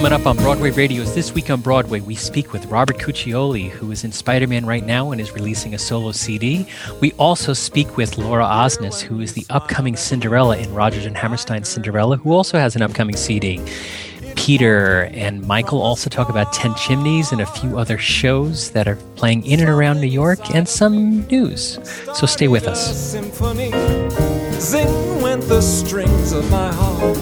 Coming up on Broadway Radio's This Week on Broadway, we speak with Robert Cuccioli, who is in Spider-Man right now and is releasing a solo CD. We also speak with Laura Osnes, who is the upcoming Cinderella in Rodgers and Hammerstein's Cinderella, who also has an upcoming CD. Peter and Michael also talk about 10 Chimneys and a few other shows that are playing in and around New York and some news. So stay with us. Symphony, zing went the strings of my heart.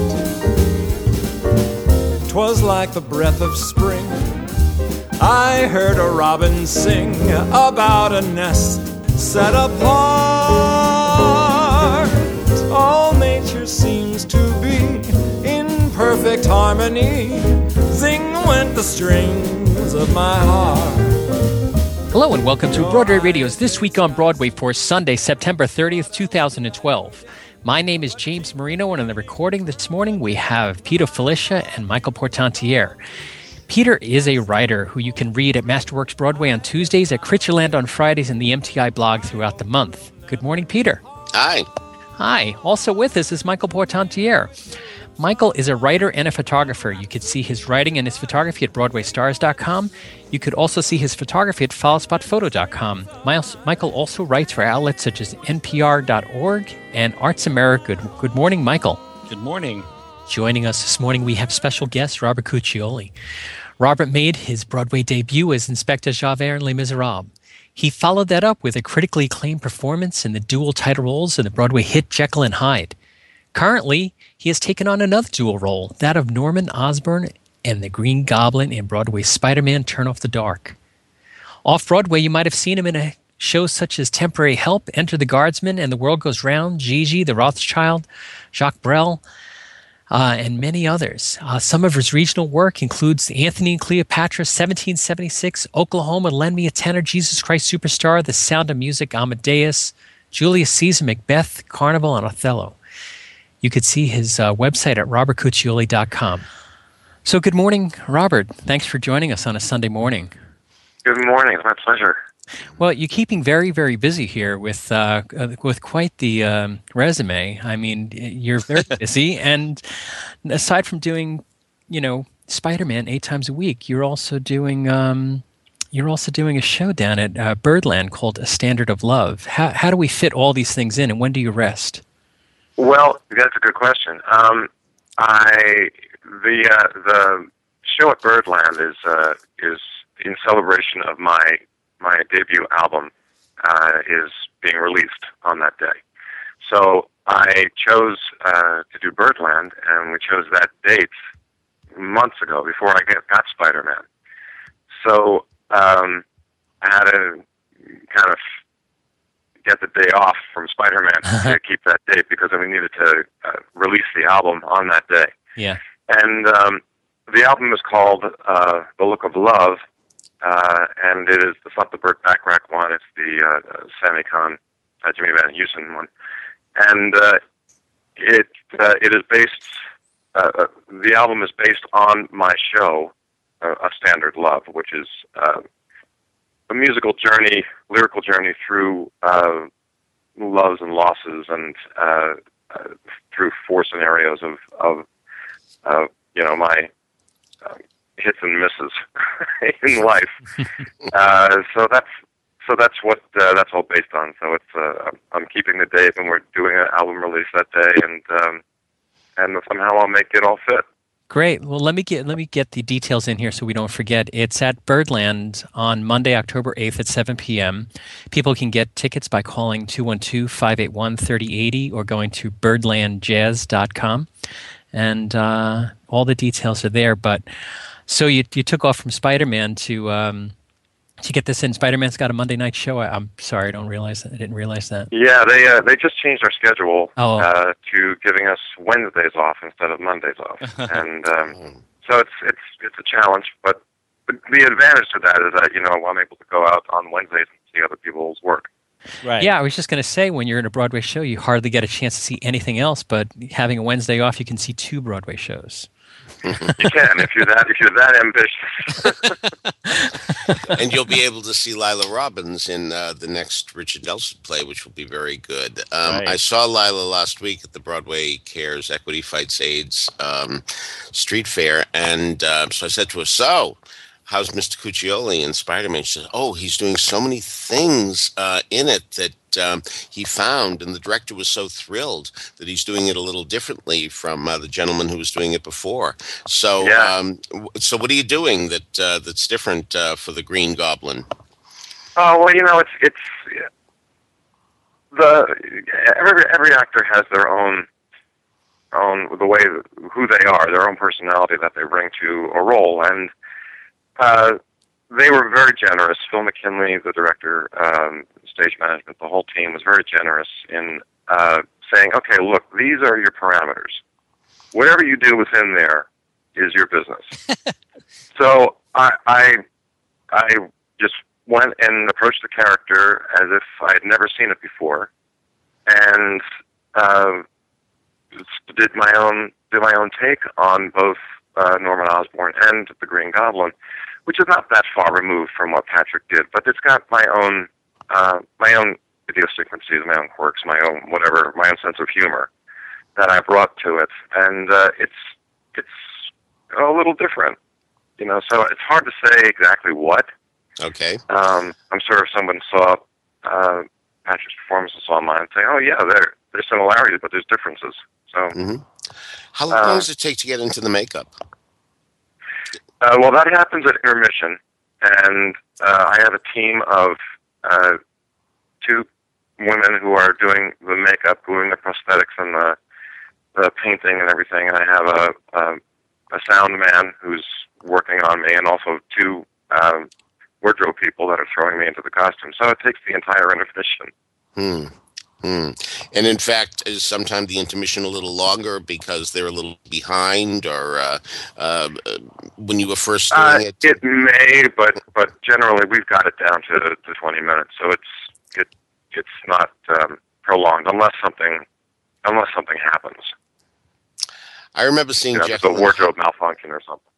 'Twas like the breath of spring. I heard a robin sing about a nest set apart. All nature seems to be in perfect harmony. Zing went the strings of my heart. Hello and welcome to Broadway Radio's This Week on Broadway for Sunday, September 30th, 2012. My name is James Marino, and on the recording this morning we have Peter Felicia and Michael Portantiere. Peter is a writer who you can read at Masterworks Broadway on Tuesdays, at Critcherland on Fridays, and the MTI blog throughout the month. Good morning, Peter. Hi. Hi. Also with us is Michael Portantiere. Michael is a writer and a photographer. You could see his writing and his photography at BroadwayStars.com. You could also see his photography at FoulSpotPhoto.com. Michael also writes for outlets such as NPR.org and Arts America. Good morning, Michael. Good morning. Joining us this morning, we have special guest Robert Cuccioli. Robert made his Broadway debut as Inspector Javert in Les Miserables. He followed that up with a critically acclaimed performance in the dual title roles in the Broadway hit Jekyll and Hyde. Currently, he has taken on another dual role, that of Norman Osborn and the Green Goblin in Broadway's Spider-Man Turn Off the Dark. Off-Broadway, you might have seen him in shows such as Temporary Help, Enter the Guardsman, and The World Goes Round, Gigi, The Rothschild, Jacques Brel, and many others. Some of his regional work includes Anthony and Cleopatra, 1776, Oklahoma, Lend Me a Tenor, Jesus Christ Superstar, The Sound of Music, Amadeus, Julius Caesar, Macbeth, Carnival, and Othello. You could see his website at robertcuccioli.com. So good morning, Robert. Thanks for joining us on a Sunday morning. Good morning. It's my pleasure. Well, you're keeping very, very busy here with quite the resume. I mean, you're very busy, and aside from doing, Spider-Man 8 times a week, you're also doing a show down at Birdland called A Standard of Love. How do we fit all these things in, and when do you rest? Well, that's a good question. The show at Birdland is in celebration of my debut album is being released on that day. So I chose to do Birdland, and we chose that date months ago before I got Spider-Man. So I had to kind of get the day off from Spider-Man to keep that date because we needed to release the album on that day. Yeah. And the album is called The Look of Love, and it's not the Burt Bacharach one, it's the Sammy Kahn, Jimmy Van Heusen one. And it is based, the album is based on my show, A Standard Love, which is a musical journey, lyrical journey through loves and losses, and through 4 scenarios of my hits and misses in life. So that's what that's all based on. So it's I'm keeping the date, and we're doing an album release that day, and somehow I'll make it all fit. Great. Well, let me get the details in here so we don't forget. It's at Birdland on Monday, October 8th at 7 p.m. People can get tickets by calling 212-581-3080 or going to birdlandjazz.com. And all the details are there. But so you took off from Spider-Man to get this in. Spider-Man's got a Monday night show. I'm sorry, I didn't realize that. Yeah, they just changed our schedule to giving us Wednesdays off instead of Mondays off, and so it's a challenge. But the advantage to that is that I'm able to go out on Wednesdays and see other people's work. Right. Yeah, I was just going to say, when you're in a Broadway show, you hardly get a chance to see anything else. But having a Wednesday off, you can see 2 Broadway shows. You can if you're that ambitious. And you'll be able to see Lila Robbins in the next Richard Nelson play, which will be very good. Right. I saw Lila last week at the Broadway Cares Equity Fights AIDS street fair, and so I said to her, "So, how's Mr. Cuccioli in Spider-Man?" She said, "Oh, he's doing so many things in it that he found," and the director was so thrilled that he's doing it a little differently from the gentleman who was doing it before. So, Yeah. So what are you doing that's different for the Green Goblin? Oh well, it's every actor has their own the way who they are, their own personality that they bring to a role, and they were very generous. Phil McKinley, the director, stage management, the whole team was very generous in saying, "Okay, look, these are your parameters. Whatever you do within there is your business." So I just went and approached the character as if I had never seen it before, and did my own take on both Norman Osborn and the Green Goblin, which is not that far removed from what Patrick did, but it's got my own idiosyncrasies, my own quirks, my own whatever, my own sense of humor that I brought to it, and it's a little different, So it's hard to say exactly what. Okay. I'm sure if someone saw Patrick's performance and saw mine, and say, "Oh yeah, there's similarities, but there's differences." So, How long does it take to get into the makeup? well, that happens at intermission, and I have a team of 2 women who are doing the makeup, doing the prosthetics and the painting and everything, and I have a sound man who's working on me, and also 2 wardrobe people that are throwing me into the costume. So it takes the entire intermission. And in fact, is sometimes the intermission a little longer because they're a little behind, or when you were first doing it? It may, but generally we've got it down to 20 minutes, so it's not prolonged unless something happens. I remember seeing just Jekyll a wardrobe malfunction or something.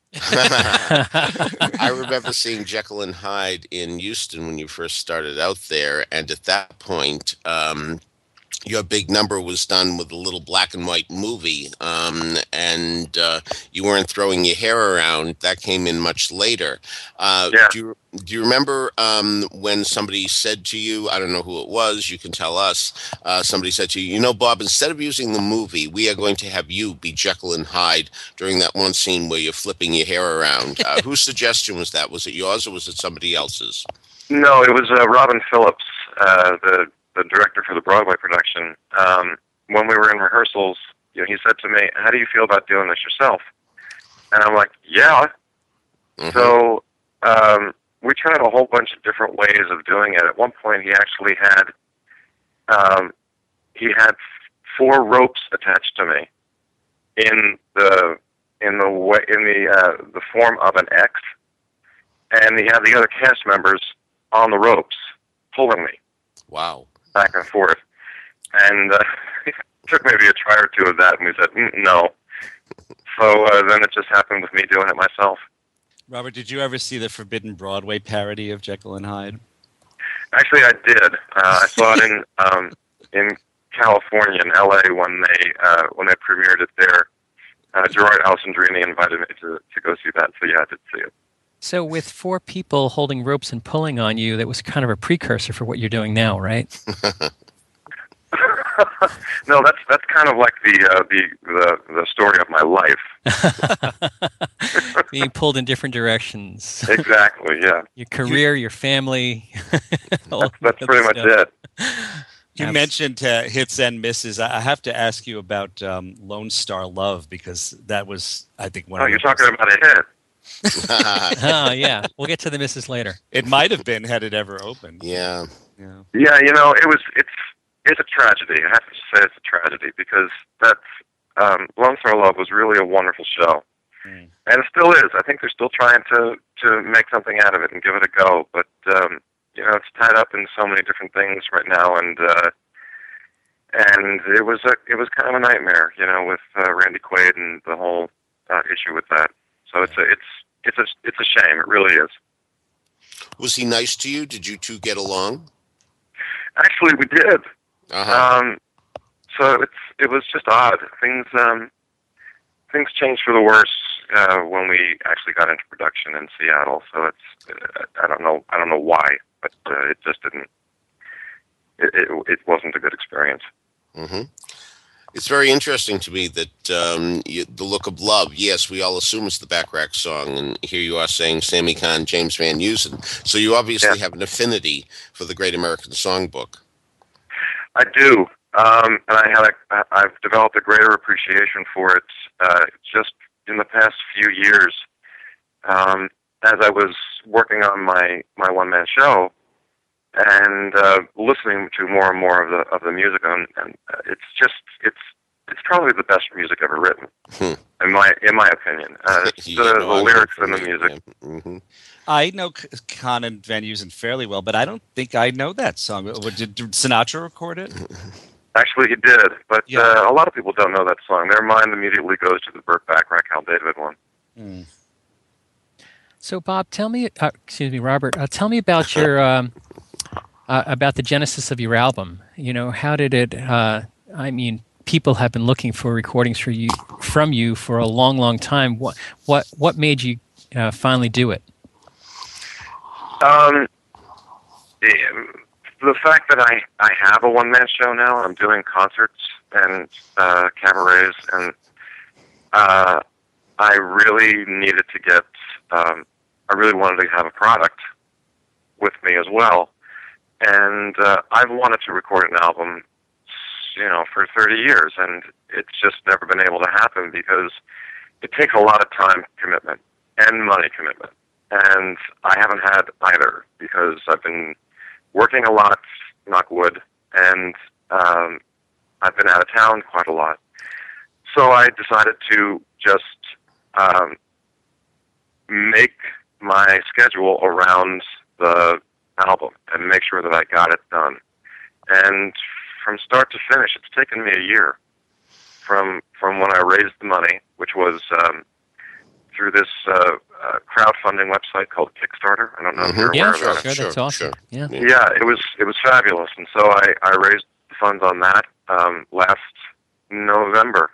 I remember seeing Jekyll and Hyde in Houston when you first started out there, and at that point, your big number was done with a little black and white movie, and you weren't throwing your hair around. That came in much later. Yeah. Do you remember when somebody said to you, I don't know who it was, you can tell us, somebody said to you, Bob, instead of using the movie, we are going to have you be Jekyll and Hyde during that one scene where you're flipping your hair around. Whose suggestion was that? Was it yours or was it somebody else's? No, it was Robin Phillips, the director for the Broadway production. When we were in rehearsals, he said to me, "How do you feel about doing this yourself?" And I'm like, "Yeah." Mm-hmm. So we tried a whole bunch of different ways of doing it. At one point, he actually had 4 ropes attached to me in the form of an X, and he had the other cast members on the ropes pulling me. Wow. Back and forth. And it took maybe a try or 2 of that, and we said, no. So then it just happened with me doing it myself. Robert, did you ever see the Forbidden Broadway parody of Jekyll and Hyde? Actually, I did. I saw it in California, in L.A., when they premiered it there. Gerard Alessandrini invited me to go see that, so yeah, I did see it. So with 4 people holding ropes and pulling on you, that was kind of a precursor for what you're doing now, right? No, that's kind of like the story of my life. Being pulled in different directions. Exactly, yeah. Your career, your family. That's pretty much it. You mentioned hits and misses. I have to ask you about Lone Star Love, because that was, I think, one of you're talking about a hit. Oh, yeah. We'll get to the misses later. It might have been had it ever opened. Yeah. Yeah, it's a tragedy. I have to say it's a tragedy, because Lone Star Love was really a wonderful show. And it still is. I think they're still trying to make something out of it and give it a go. But, it's tied up in so many different things right now, and it was kind of a nightmare, with Randy Quaid and the whole issue with that. So it's a shame. It really is. Was he nice to you? Did you two get along? Actually, we did. Uh-huh. So it was just odd. Things changed for the worse when we actually got into production in Seattle. So I don't know why, but it just didn't. It wasn't a good experience. Mm-hmm. It's very interesting to me that The Look of Love, yes, we all assume it's the Backrack song, and here you are saying Sammy Cahn, James Van Heusen. So you obviously have an affinity for the Great American Songbook. I do, and I've developed a greater appreciation for it just in the past few years. As I was working on my one-man show, and listening to more and more of the music, and it's probably the best music ever written, in my opinion. The lyrics and the music. Mm-hmm. I know Cahn and Van Heusen fairly well, but I don't think I know that song. Did Sinatra record it? Actually, he did, but a lot of people don't know that song. Their mind immediately goes to the Burt Bacharach, Hal David one. Mm. So, Bob, Robert, tell me about your about the genesis of your album. How did it? People have been looking for recordings from you for a long, long time. What made you finally do it? The fact that I have a one-man show now, I'm doing concerts and cabarets, and I really needed to get. I really wanted to have a product with me as well. And I've wanted to record an album, for 30 years, and it's just never been able to happen because it takes a lot of time commitment and money commitment. And I haven't had either because I've been working a lot, knock wood, and I've been out of town quite a lot. So I decided to just make my schedule around the album and make sure that I got it done. And from start to finish, it's taken me a year from when I raised the money, which was through this crowdfunding website called Kickstarter. I don't know if you're aware of that. Sure, that's awesome. Sure. Yeah, it was fabulous. And so I raised the funds on that last November.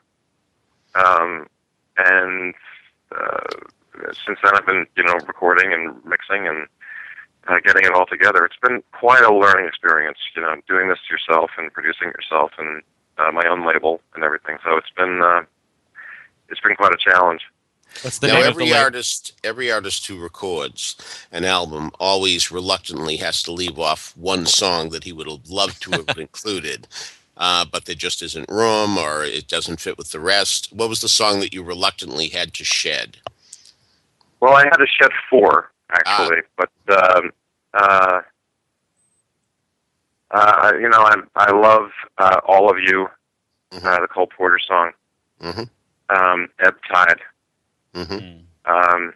And since then I've been, recording and mixing and getting it all together. It's been quite a learning experience, doing this yourself and producing it yourself and my own label and everything. So it's been quite a challenge. What's the name of the every artist who records an album always reluctantly has to leave off one song that he would have loved to have included, but there just isn't room or it doesn't fit with the rest. What was the song that you reluctantly had to shed? Well, I had to shed 4, actually, but I love All of You, the Cole Porter song, Ebb Tide. Mm-hmm.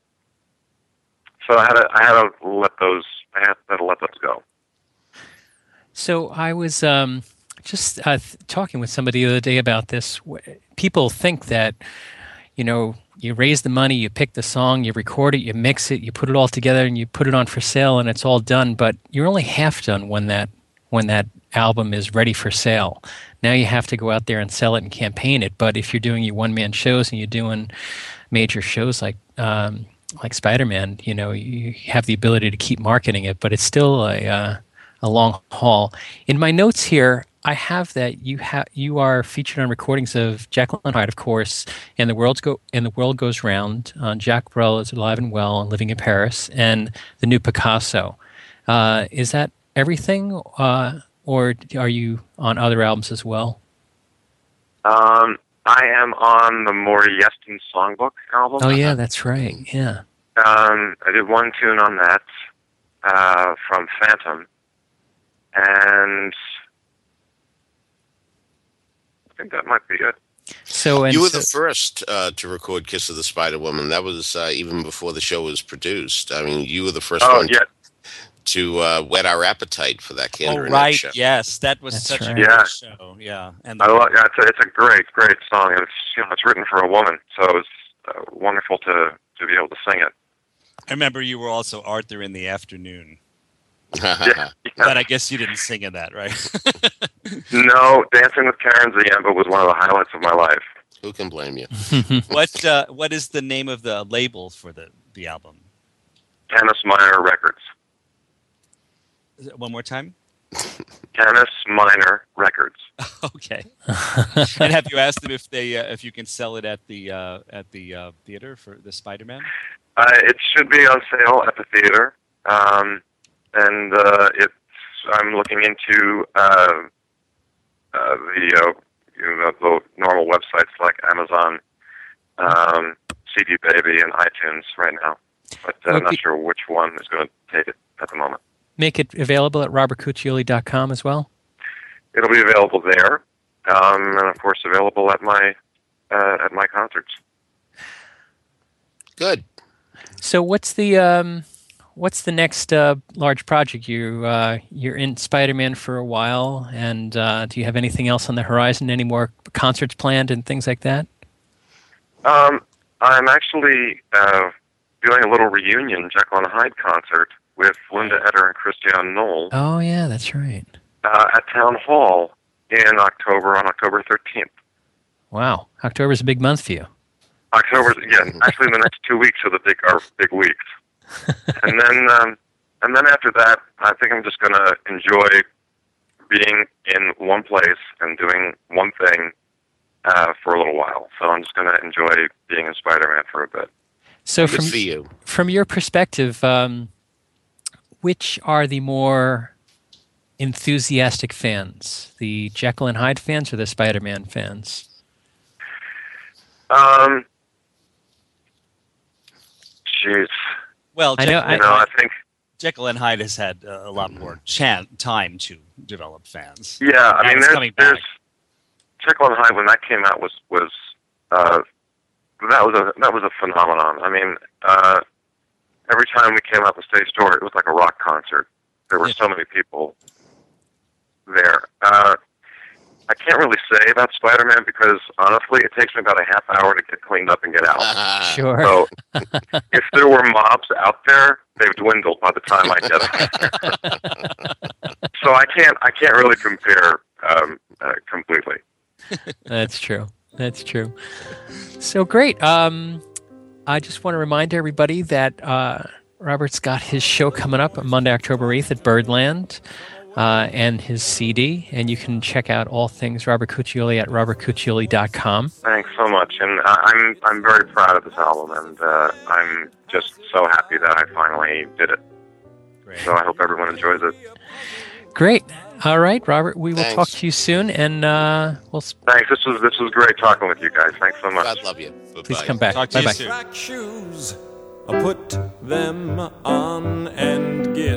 So I had to let those go. So I was just talking with somebody the other day about this. People think that, you raise the money, you pick the song, you record it, you mix it, you put it all together, and you put it on for sale, and it's all done. But you're only half done when that album is ready for sale. Now you have to go out there and sell it and campaign it. But if you're doing your one-man shows and you're doing major shows like Spider-Man, you have the ability to keep marketing it. But it's still a long haul. In my notes here, I have that you are featured on recordings of Jekyll and Hyde, of course, and The World Goes Round. Jacques Brel is Alive and Well and Living in Paris, and the new Picasso. Is that everything, or are you on other albums as well? I am on the Morty Yeston Songbook album. Oh yeah, that's right. Yeah. I did one tune on that from Phantom, and I think that might be it. So you were the first to record "Kiss of the Spider Woman." That was even before the show was produced. I mean, you were the first one whet our appetite for that Kander and right. Ed show. Yes, that was That's such a right. great Yeah. show. Yeah, and it's a great song, and it's written for a woman, so it's wonderful to be able to sing it. I remember you were also Arthur in the Afternoon, Yeah. but I guess you didn't sing in that, right? No, Dancing with Karen Ziemba was one of the highlights of my life. Who can blame you? What is the name of the label for the album? Canis Minor Records. One more time. Canis Minor Records. Okay. And have you asked them if you can sell it at the theater for the Spider-Man? It should be on sale at the theater, and I'm looking into the normal websites like Amazon, CD Baby, and iTunes right now, but I'm not sure which one is going to take it at the moment. Make it available at robertcuccioli.com as well? It'll be available there, and of course available at my concerts. Good. So what's the next large project? You're in Spider-Man for a while, and do you have anything else on the horizon? Any more concerts planned and things like that? I'm actually doing a little reunion Jekyll and Hyde concert with Linda Eder and Christiane Knoll Oh yeah, that's right. at Town Hall on October 13th. Wow, October's a big month for you. Actually the next 2 weeks are big weeks. And then after that, I think I'm just going to enjoy being in one place and doing one thing for a little while. So I'm just going to enjoy being in Spider-Man for a bit. So Good for you. from your perspective, which are the more enthusiastic fans, the Jekyll and Hyde fans or the Spider-Man fans? Jeez. Well, I know. I think. Jekyll and Hyde has had a lot more time to develop fans. Yeah, I mean, coming back. there's Jekyll and Hyde when that came out was that was a phenomenon. I mean, every time we came out the stage door, it was like a rock concert. There were so many people there. I can't really say about Spider-Man because honestly, it takes me about a half hour to get cleaned up and get out. Sure. So if there were mobs out there, they've dwindled by the time I get there. So I can't really compare completely. That's true. That's true. So great. I just want to remind everybody that Robert's got his show coming up on Monday, October 8th at Birdland, and his CD, and you can check out all things Robert Cuccioli at robertcuccioli.com. Thanks so much, and I'm very proud of this album, and I'm just so happy that I finally did it. Great. So I hope everyone enjoys it. Great. All right, Robert, we will Thanks. talk to you soon, and we'll Thanks. This was great talking with you guys. Thanks so much. God love you. Bye-bye. please come back. Talk to you Bye-bye. soon. Track shoes, put them on and get.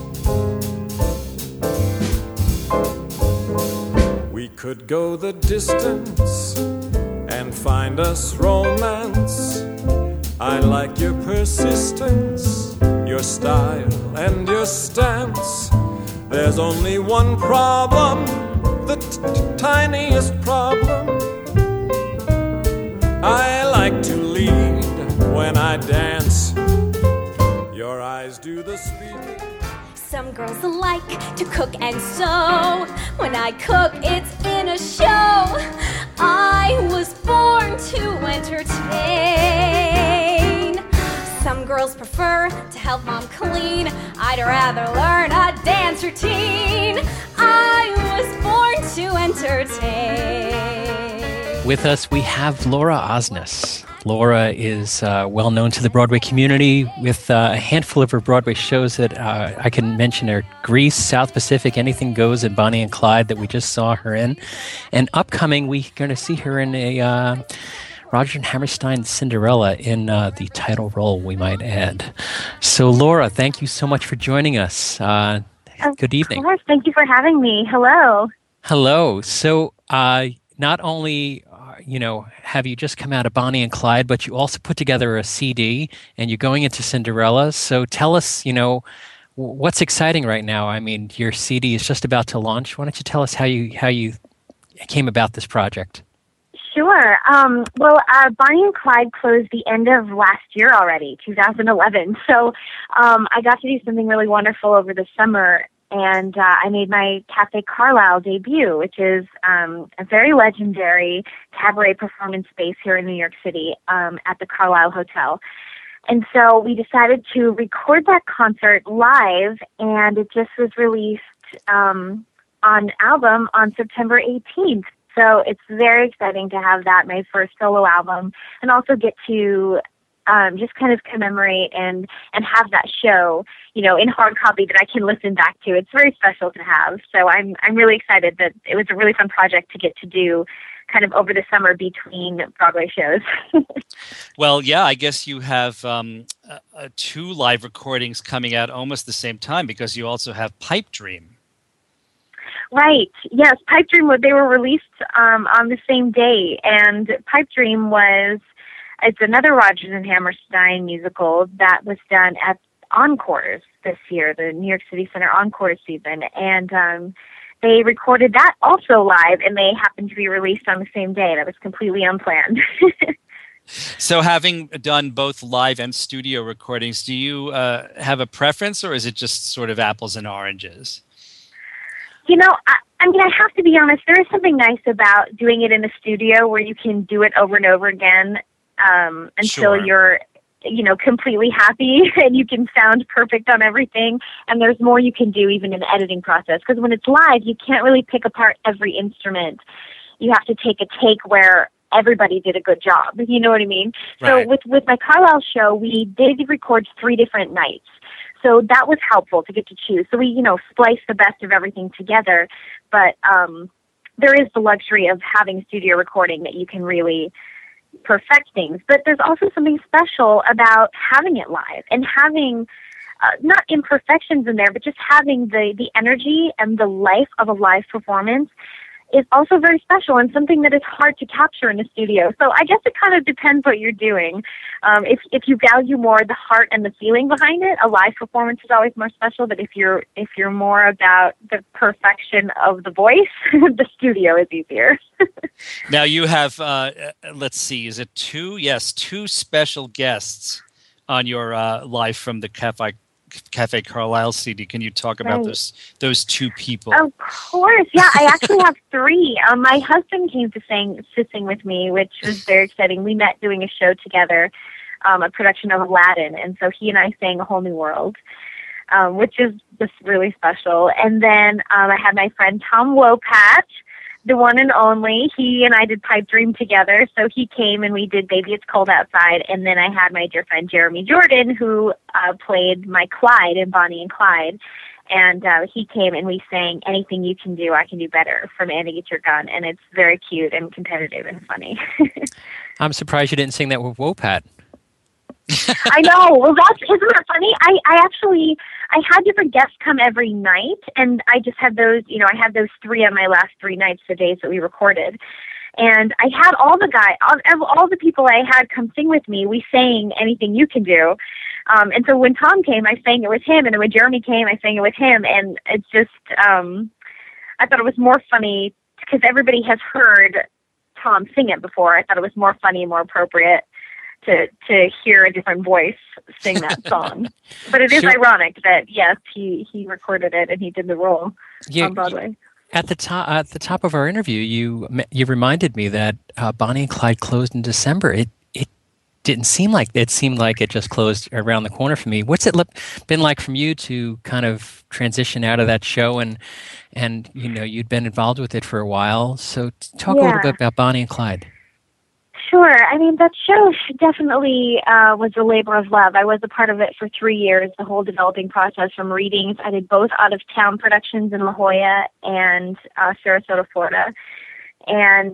We could go the distance and find us romance. I like your persistence, your style and your stance. There's only one problem, the tiniest problem. I like to lead when I dance. Your eyes do the speaking. Some girls like to cook and sew. When I cook, it's in a show. I was born to entertain. Some girls prefer to help mom clean. I'd rather learn a dance routine. I was born to entertain. With us, we have Laura Osnes. Laura is well known to the Broadway community with a handful of her Broadway shows that I can mention are Grease, South Pacific, Anything Goes, and Bonnie and Clyde that we just saw her in. And upcoming, we're going to see her in a Roger and Hammerstein Cinderella in the title role, we might add. So, Laura, thank you so much for joining us. Good evening. Of course. Thank you for having me. Hello. Hello. So, not only have you just come out of Bonnie and Clyde, but you also put together a CD, and you're going into Cinderella. So tell us, what's exciting right now? I mean, your CD is just about to launch. Why don't you tell us how you came about this project? Sure. Bonnie and Clyde closed the end of last year already, 2011. So I got to do something really wonderful over the summer, and I made my Cafe Carlisle debut, which is a very legendary cabaret performance space here in New York City at the Carlisle Hotel. And so we decided to record that concert live, and it just was released on album on September 18th. So it's very exciting to have that, my first solo album, and also get to just kind of commemorate and have that show, in hard copy that I can listen back to. It's very special to have. So I'm really excited that it was a really fun project to get to do kind of over the summer between Broadway shows. Well, yeah, I guess you have 2 live recordings coming out almost the same time, because you also have Pipe Dream. Right. Yes, Pipe Dream, they were released on the same day, and Pipe Dream it's another Rodgers and Hammerstein musical that was done at Encores this year, the New York City Center Encores season, and they recorded that also live, and they happened to be released on the same day. That was completely unplanned. So having done both live and studio recordings, do you have a preference, or is it just sort of apples and oranges? I have to be honest, there is something nice about doing it in the studio where you can do it over and over again until you're, completely happy and you can sound perfect on everything. And there's more you can do even in the editing process. Because when it's live, you can't really pick apart every instrument. You have to take a take where everybody did a good job. You know what I mean? Right. So with my Carlisle show, we did record 3 different nights. So that was helpful to get to choose. So we, spliced the best of everything together. But there is the luxury of having studio recording that you can really perfect things. But there's also something special about having it live and having not imperfections in there, but just having the energy and the life of a live performance is also very special and something that is hard to capture in a studio. So I guess it kind of depends what you're doing. If you value more the heart and the feeling behind it, a live performance is always more special. But if you're more about the perfection of the voice, the studio is easier. Now you have, let's see, is it 2? Yes, 2 special guests on your Live from the Cafe Carlisle CD. Can you talk about those 2 people? Of course, yeah. I actually have 3. My husband came to sing with me, which was very exciting. We met doing a show together, a production of Aladdin, and so he and I sang A Whole New World, which is just really special. And then I had my friend Tom Wopat, the one and only. He and I did Pipe Dream together, so he came and we did Baby It's Cold Outside. And then I had my dear friend Jeremy Jordan, who played my Clyde in Bonnie and Clyde. And he came and we sang Anything You Can Do, I Can Do Better from Annie Get Your Gun. And it's very cute and competitive and funny. I'm surprised you didn't sing that with Wopat. I know. Well, isn't that funny? I had different guests come every night, and I just had those, I had those 3 on my last 3 nights, the days that we recorded. And I had all the people I had come sing with me. We sang Anything You Can Do. And so when Tom came, I sang it with him. And then when Jeremy came, I sang it with him. And it's just, I thought it was more funny because everybody has heard Tom sing it before. I thought it was more funny and more appropriate to hear a different voice sing that song. But it is ironic that, yes, he recorded it and he did the role on Broadway. At the top of our interview, you reminded me that Bonnie and Clyde closed in December. It didn't seem like it seemed like it just closed around the corner for me. What's it been like from you to kind of transition out of that show and you'd been involved with it for a while? So talk a little bit about Bonnie and Clyde. Sure. I mean, that show definitely was a labor of love. I was a part of it for 3 years, the whole developing process from readings. I did both out-of-town productions in La Jolla and Sarasota, Florida. And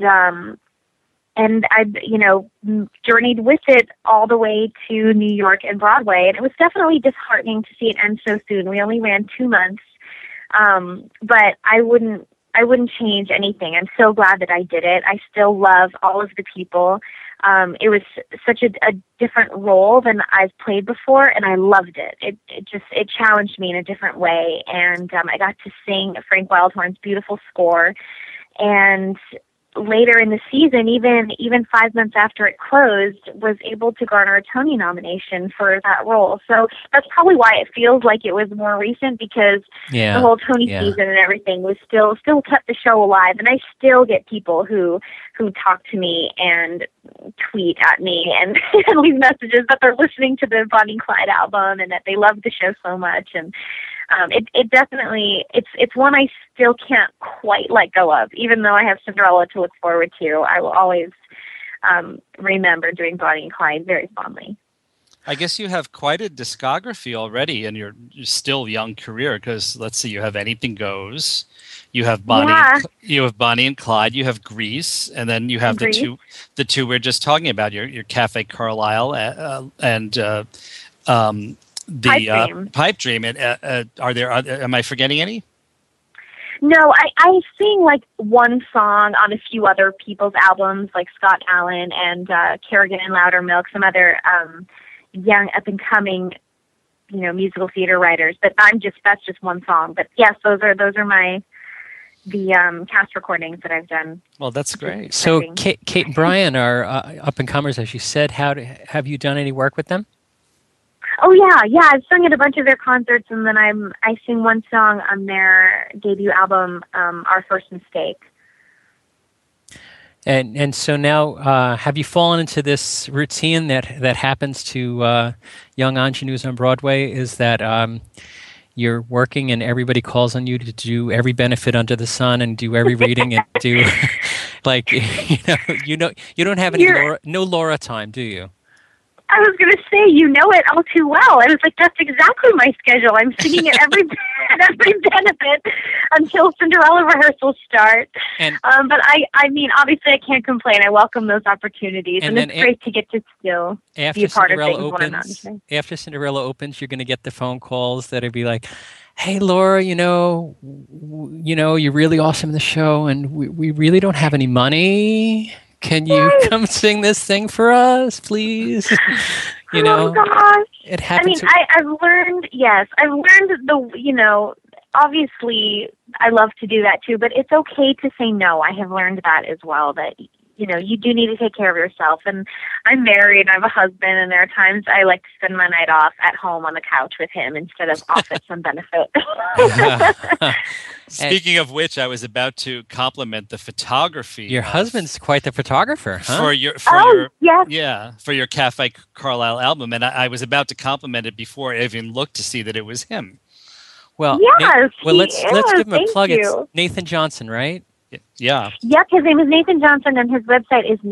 I, journeyed with it all the way to New York and Broadway. And it was definitely disheartening to see it end so soon. We only ran 2 months. But I wouldn't wouldn't change anything. I'm so glad that I did it. I still love all of the people. It was such a different role than I've played before, and I loved it. It challenged me in a different way, and I got to sing Frank Wildhorn's beautiful score. And later in the season, even 5 months after it closed, was able to garner a Tony nomination for that role. So that's probably why it feels like it was more recent, because the whole Tony season and everything was still kept the show alive. And I still get people who talk to me and tweet at me and leave messages that they're listening to the Bonnie and Clyde album and that they love the show so much. And it definitely, it's one I still can't quite let go of. Even though I have Cinderella to look forward to, I will always remember doing Bonnie and Clyde very fondly. I guess you have quite a discography already in your still young career, because let's see, you have Anything Goes, you have Bonnie and Clyde, you have Grease, and then you have the two we're just talking about, your Cafe Carlisle and the Pipe Dream. Am I forgetting any? No, I sing like one song on a few other people's albums, like Scott Allen and Kerrigan and Loudermilk, some other young up and coming, musical theater writers. But that's just one song. But yes, those are the cast recordings that I've done. Well, that's great. So Kate and Brian are up and comers, as you said. Have you done any work with them? Oh yeah, I've sung at a bunch of their concerts, and then I sing one song on their debut album, Our First Mistake. And so now, have you fallen into this routine that happens to young ingenues on Broadway? Is that you're working and everybody calls on you to do every benefit under the sun and do every reading and do like you don't have any Laura time, do you? I was going to say, you know it all too well. I was like, that's exactly my schedule. I'm singing at every benefit until Cinderella rehearsals start. But I mean, obviously I can't complain. I welcome those opportunities. And it's great to get to still be a part of things. After Cinderella opens, you're going to get the phone calls that'll be like, hey, Laura, you're really awesome in the show, and we really don't have any money. Can you come sing this thing for us, please? Oh gosh! It happens. I mean, I've learned obviously I love to do that too, but it's okay to say no. I have learned that as well, that you do need to take care of yourself. And I'm married, I have a husband, and there are times I like to spend my night off at home on the couch with him instead of off at some benefit. Speaking of which, I was about to compliment the photography. Your husband's quite the photographer, huh? For your Cafe Carlisle album, and I was about to compliment it before I even looked to see that it was him. Well, yes, let's give him a plug. You. It's Nathan Johnson, right? Yeah. Yep, his name is Nathan Johnson, and his website is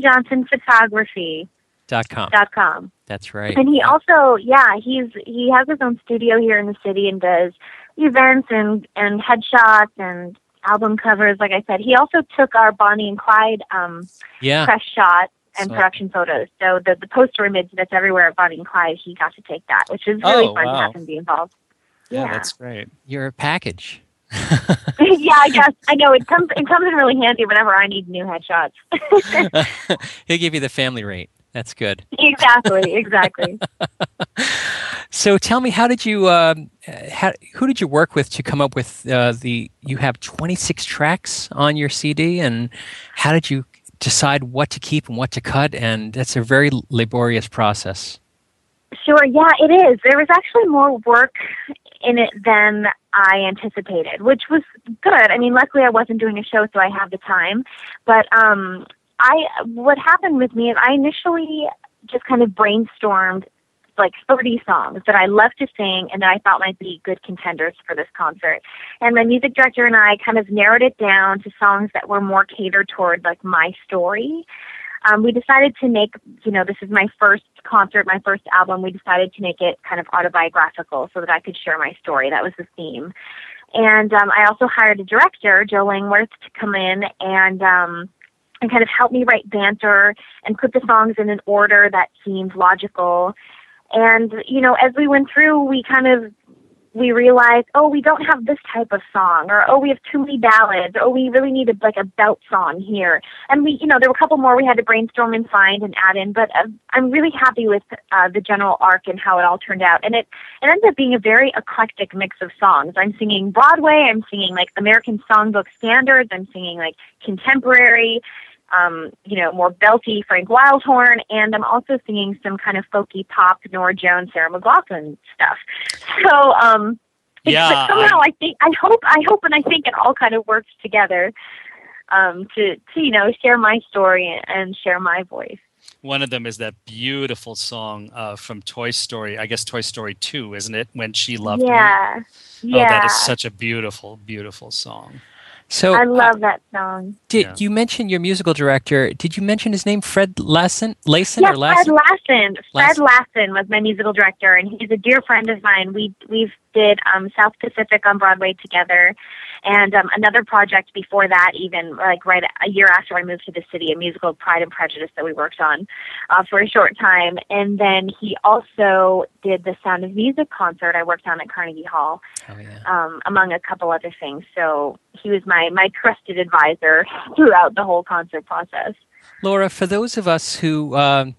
nathanjohnsonphotography.com. That's right. And he also, he has his own studio here in the city and does events and headshots and album covers. Like I said, he also took our Bonnie and Clyde press shot and production photos. So the poster image that's everywhere at Bonnie and Clyde, he got to take that, which is really fun to have him be involved. Yeah, that's great. You're a package. Yeah, I guess. I know it comes in really handy whenever I need new headshots. He'll give you the family rate. That's good. Exactly. So tell me, how did you? Who did you work with to come up with you have 26 tracks on your CD, and how did you decide what to keep and what to cut? And that's a very laborious process. Sure. Yeah, it is. There was actually more work in it than I anticipated, which was good. I mean, luckily I wasn't doing a show, so I had the time. But what happened with me is I initially just kind of brainstormed like 30 songs that I love to sing and that I thought might be good contenders for this concert. And my music director and I kind of narrowed it down to songs that were more catered toward like my story. We decided to make, this is my first concert, my first album. We decided to make it kind of autobiographical so that I could share my story. That was the theme. And I also hired a director, Joe Langworth, to come in and kind of help me write banter and put the songs in an order that seemed logical. And, as we went through, we kind of we realized, oh, we don't have this type of song, or oh, we have too many ballads, or we really needed like a belt song here. And we, there were a couple more we had to brainstorm and find and add in, but I'm really happy with the general arc and how it all turned out. And it ended up being a very eclectic mix of songs. I'm singing Broadway, I'm singing like American Songbook standards, I'm singing like contemporary, more belty Frank Wildhorn, and I'm also singing some kind of folky pop Norah Jones, Sarah McLachlan stuff. So, but somehow I hope, and I think it all kind of works together to share my story and share my voice. One of them is that beautiful song from Toy Story. I guess Toy Story 2, isn't it? When She Loved Me. Yeah. Oh, that is such a beautiful, beautiful song. So I love that song. You mention your musical director? Did you mention his name, Fred Lasson? Yes, or Lasson? Fred Lasson. Fred Lasson was my musical director, and he's a dear friend of mine. We've did South Pacific on Broadway together, and another project before that, even like right a year after I moved to the city, a musical, Pride and Prejudice, that we worked on for a short time. And then he also did the Sound of Music concert I worked on at Carnegie Hall, among a couple other things. So he was my trusted advisor throughout the whole concert process. Laura, for those of us who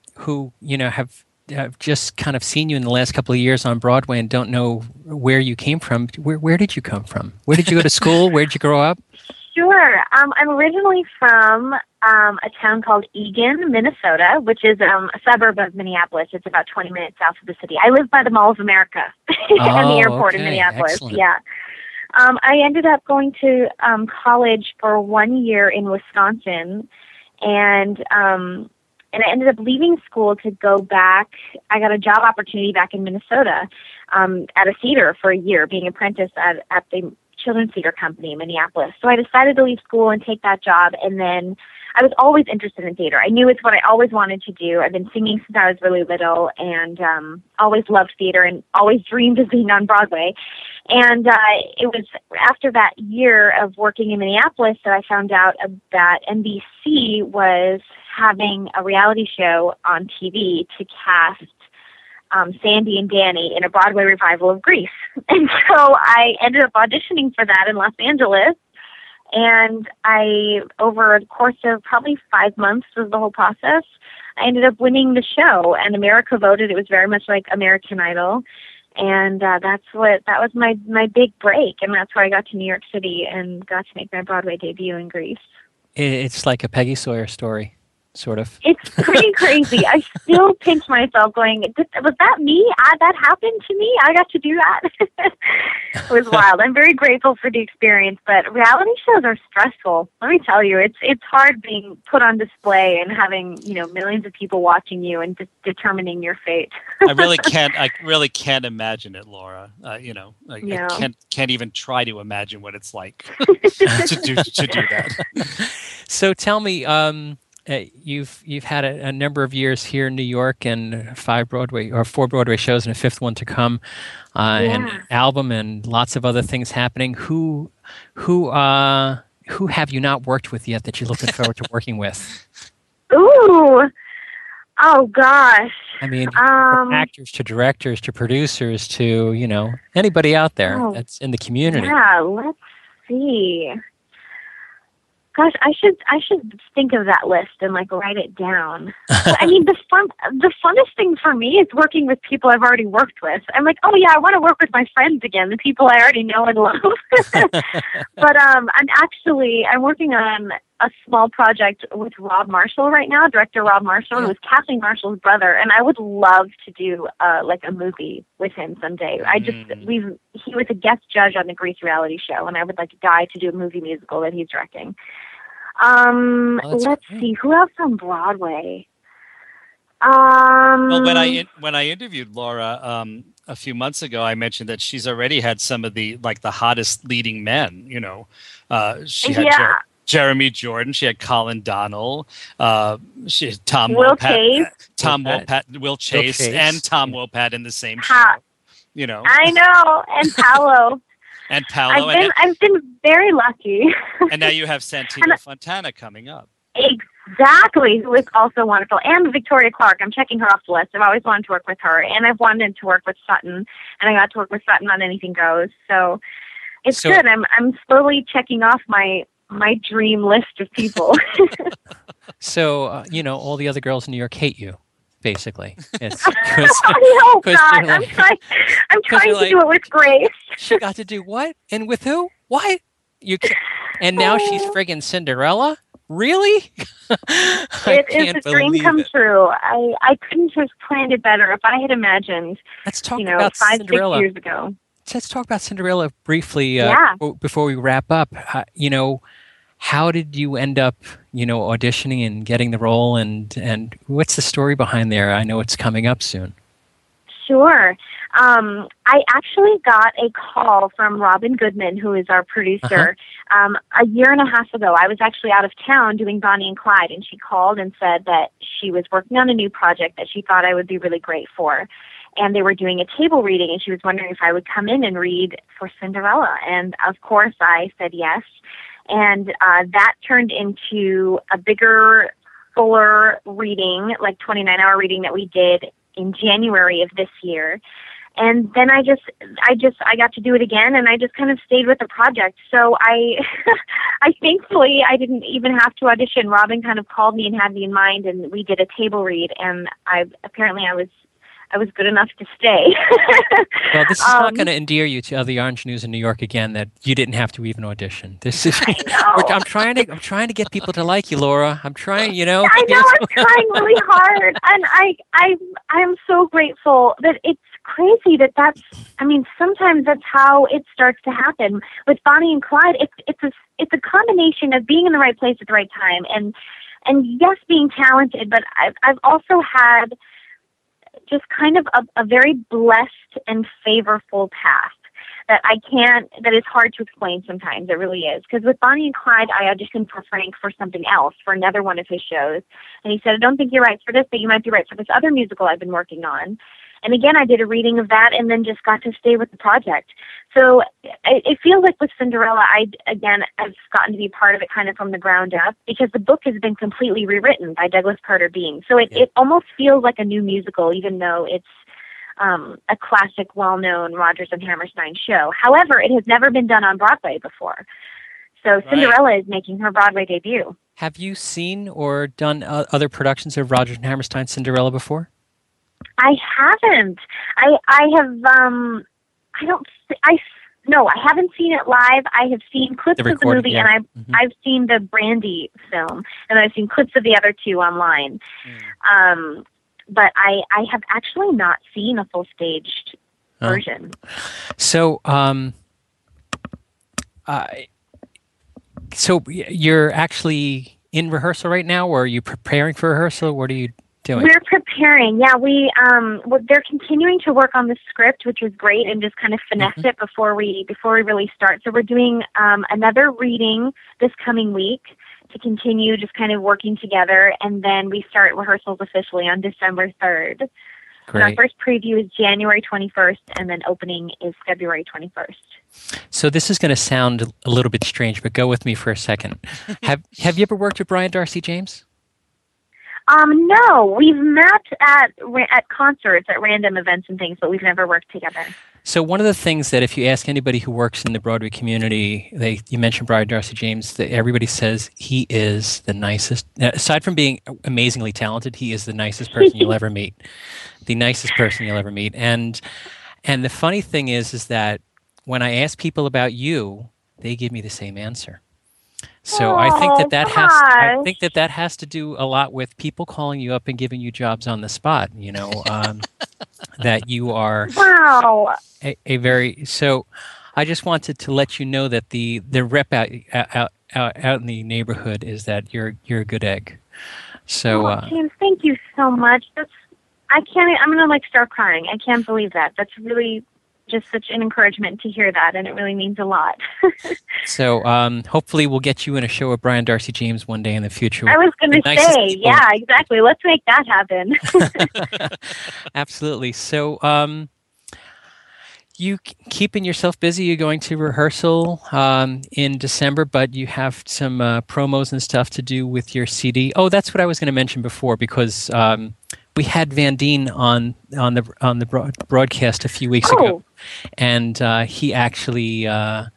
have just kind of seen you in the last couple of years on Broadway and don't know where you came from, where did you come from? Where did you go to school? Where did you grow up? Sure. I'm originally from a town called Eagan, Minnesota, which is a suburb of Minneapolis. It's about 20 minutes south of the city. I live by the Mall of America and the airport in Minneapolis. Excellent. Yeah. I ended up going to college for 1 year in Wisconsin, and I ended up leaving school to go back. I got a job opportunity back in Minnesota at a theater for a year, being apprentice at the Children's Theater Company in Minneapolis. So I decided to leave school and take that job, and then I was always interested in theater. I knew it's what I always wanted to do. I've been singing since I was really little, and always loved theater and always dreamed of being on Broadway. And it was after that year of working in Minneapolis that I found out that NBC was having a reality show on TV to cast Sandy and Danny in a Broadway revival of Grease. And so I ended up auditioning for that in Los Angeles. And over the course of probably 5 months was the whole process, I ended up winning the show, and America voted. It was very much like American Idol. And that was my big break. And that's where I got to New York City and got to make my Broadway debut in Grease. It's like a Peggy Sawyer story, sort of. It's pretty crazy. I still pinch myself going, was that me? That happened to me? I got to do that? It was wild. I'm very grateful for the experience, but reality shows are stressful. Let me tell you, it's hard being put on display and having, millions of people watching you and determining your fate. I really can't imagine it, Laura. I can't even try to imagine what it's like to do that. So tell me, you've had a number of years here in New York, and 4 Broadway shows and a 5th one to come, and an album and lots of other things happening. Who have you not worked with yet that you're looking forward to working with? Ooh, oh gosh. I mean, from actors to directors to producers to anybody out there that's in the community. Yeah, let's see. Gosh, I should think of that list and write it down. I mean, the funnest thing for me is working with people I've already worked with. I'm like, oh yeah, I want to work with my friends again, the people I already know and love. But I'm working on a small project with Rob Marshall right now, director Rob Marshall, who is Kathleen Marshall's brother, and I would love to do a movie with him someday. He was a guest judge on the Grease reality show, and I would die to do a movie musical that he's directing. Let's see, who else on Broadway? Well, when I interviewed Laura a few months ago, I mentioned that she's already had some of the hottest leading men. She had Jeremy Jordan. She had Colin Donnell. She had Will Chase, and Tom Wopat in the same show. I know, and Paolo. I've been very lucky. And now you have Santino Fontana coming up. Exactly, who is also wonderful. And Victoria Clark. I'm checking her off the list. I've always wanted to work with her. And I've wanted to work with Sutton. And I got to work with Sutton on Anything Goes. So it's good. I'm slowly checking off my dream list of people. So, all the other girls in New York hate you, basically. It's oh, God. I'm trying to do it with grace. She got to do what? And with who? What? And now she's friggin' Cinderella? Really? It is a dream come true. I couldn't have planned it better if I had imagined, Let's talk about 5-6 years ago. Let's talk about Cinderella briefly before we wrap up. How did you end up, auditioning and getting the role, and what's the story behind there? I know it's coming up soon. Sure. I actually got a call from Robin Goodman, who is our producer, a year and a half ago. I was actually out of town doing Bonnie and Clyde, and she called and said that she was working on a new project that she thought I would be really great for. And they were doing a table reading, and she was wondering if I would come in and read for Cinderella. And, of course, I said yes. And that turned into a bigger, fuller reading, like 29-hour reading that we did in January of this year. And then I got to do it again, and I just kind of stayed with the project. So I thankfully, I didn't even have to audition. Robin kind of called me and had me in mind, and we did a table read, and I was good enough to stay. Well, this is not going to endear you to the Orange News in New York again that you didn't have to even audition. This is I'm trying to get people to like you, Laura. I'm trying, I know I'm trying really hard, and I'm so grateful that it's crazy that's sometimes that's how it starts to happen with Bonnie and Clyde. It's a combination of being in the right place at the right time and yes, being talented, but I've also had just kind of a very blessed and favorful path that is hard to explain sometimes. It really is. Because with Bonnie and Clyde, I auditioned for Frank for something else, for another one of his shows. And he said, I don't think you're right for this, but you might be right for this other musical I've been working on. And again, I did a reading of that and then just got to stay with the project. So it feels like with Cinderella, I've gotten to be part of it kind of from the ground up because the book has been completely rewritten by Douglas Carter Beane. So it almost feels like a new musical, even though it's a classic, well-known Rodgers and Hammerstein show. However, it has never been done on Broadway before. So Cinderella is making her Broadway debut. Have you seen or done other productions of Rodgers and Hammerstein's Cinderella before? I haven't. I haven't seen it live. I have seen clips of the movie, and I've seen the Brandy film, and I've seen clips of the other two online. But I have actually not seen a full staged version. So, so you're actually in rehearsal right now, or are you preparing for rehearsal? What are you doing? We're preparing. Yeah, they're continuing to work on the script, which is great, and just kind of finesse it before we really start. So we're doing another reading this coming week to continue just kind of working together, and then we start rehearsals officially on December 3rd. And our first preview is January 21st, and then opening is February 21st. So this is going to sound a little bit strange, but go with me for a second. Have you ever worked with Brian Darcy James? No, we've met at concerts, at random events and things, but we've never worked together. So one of the things that if you ask anybody who works in the Broadway community, you mentioned Brian Darcy James, everybody says he is the nicest. Aside from being amazingly talented, he is the nicest person you'll ever meet. The nicest person you'll ever meet. And the funny thing is that when I ask people about you, they give me the same answer. So I think that has to do a lot with people calling you up and giving you jobs on the spot. That you are a very. So I just wanted to let you know that the rep out in the neighborhood is that you're a good egg. So James, thank you so much. I'm gonna start crying. I can't believe that. That's really just such an encouragement to hear that, and it really means a lot. So hopefully we'll get you in a show with Brian Darcy James one day in the future. I was going to say, yeah, exactly. Let's make that happen. Absolutely. So you keeping yourself busy. You're going to rehearsal in December, but you have some promos and stuff to do with your CD. Oh, that's what I was going to mention before, because we had Van Deen on the broadcast a few weeks ago, and he actually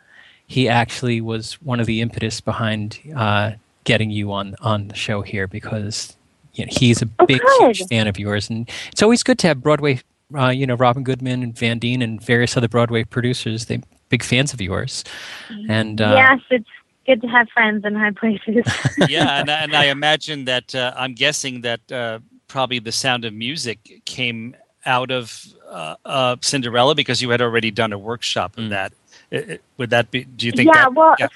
was one of the impetus behind getting you on the show here, because he's a big huge fan of yours, and it's always good to have Broadway. Robin Goodman and Van Deen and various other Broadway producers, they're big fans of yours. And yes, it's good to have friends in high places. Yeah, and I imagine that I'm guessing that probably The Sound of Music came out of Cinderella, because you had already done a workshop of that. Would that be? Do you think? Yeah,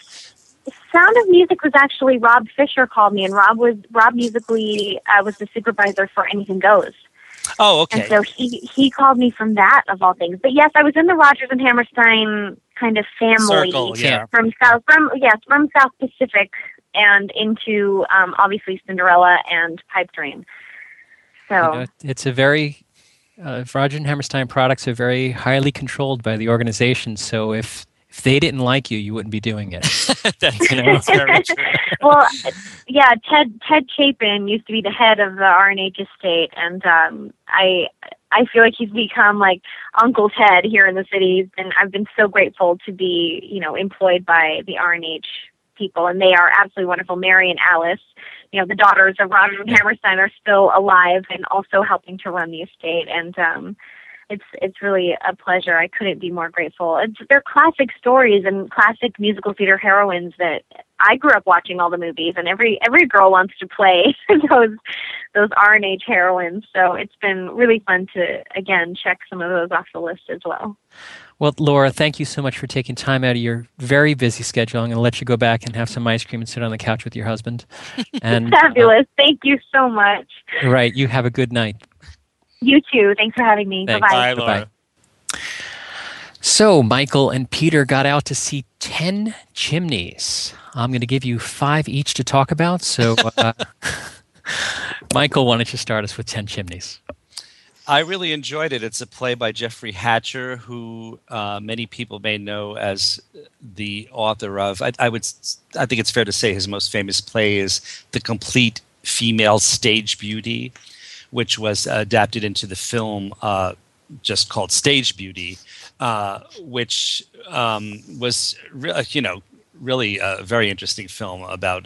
Sound of Music was actually Rob Fisher called me, and Rob Musically was the supervisor for Anything Goes. Oh, okay. And so he called me from that, of all things. But yes, I was in the Rodgers and Hammerstein kind of family. Circle, yeah. From South Pacific and into obviously Cinderella and Pipe Dream. So it's a very Rodgers and Hammerstein products are very highly controlled by the organization. So if they didn't like you, you wouldn't be doing it. That's very true. Well, yeah, Ted Chapin used to be the head of the R&H estate, and I feel like he's become like Uncle Ted here in the city, and I've been so grateful to be, employed by the R&H people, and they are absolutely wonderful. Mary and Alice, the daughters of Rodgers and Hammerstein, are still alive and also helping to run the estate, and it's really a pleasure. I couldn't be more grateful. They're classic stories and classic musical theater heroines that I grew up watching all the movies, and every girl wants to play those R&H heroines. So it's been really fun to, again, check some of those off the list as well. Well, Laura, thank you so much for taking time out of your very busy schedule. I'm going to let you go back and have some ice cream and sit on the couch with your husband. And fabulous. Thank you so much. Right. You have a good night. You too. Thanks for having me. Thanks. Bye-bye. Bye, Laura. Bye-bye. So Michael and Peter got out to see 10 chimneys. I'm going to give you 5 each to talk about. So, Michael, why don't you start us with 10 chimneys? I really enjoyed it. It's a play by Jeffrey Hatcher, who many people may know as the author of, I think it's fair to say his most famous play is The Complete Female Stage Beauty, which was adapted into the film just called Stage Beauty, which was really a very interesting film about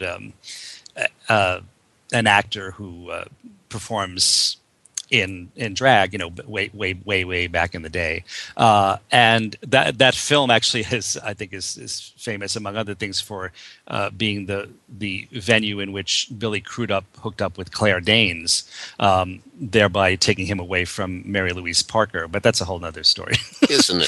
an actor who performs in drag, way back in the day, and that film actually is famous, among other things, for being the venue in which Billy Crudup hooked up with Claire Danes, thereby taking him away from Mary Louise Parker. But that's a whole nother story, Isn't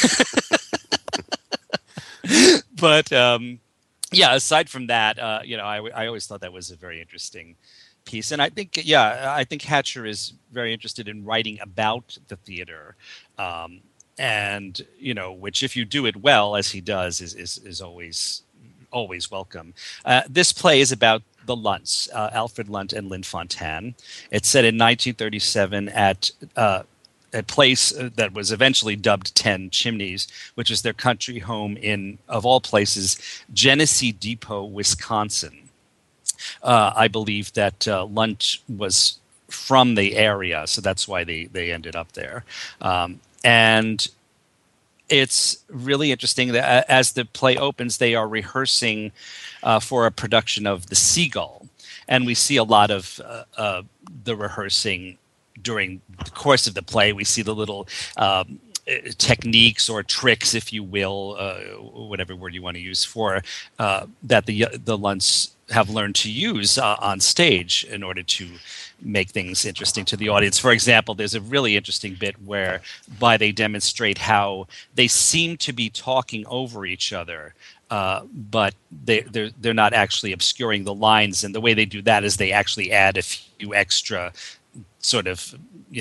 it? But aside from that, I always thought that was a very interesting piece, and I think Hatcher is very interested in writing about the theater, and which, if you do it well, as he does, is always welcome. This play is about the Lunts, Alfred Lunt and Lynn Fontanne. It's set in 1937 at a place that was eventually dubbed 10 Chimneys, which is their country home in, of all places, Genesee Depot, Wisconsin. I believe that Lunt was from the area, so that's why they ended up there. And it's really interesting that as the play opens, they are rehearsing for a production of The Seagull. And we see a lot of the rehearsing during the course of the play. We see the little techniques or tricks, if you will, whatever word you want to use, for that the Lunts have learned to use on stage in order to make things interesting to the audience. For example, there's a really interesting bit whereby they demonstrate how they seem to be talking over each other, but they're not actually obscuring the lines. And the way they do that is they actually add a few extra sort of,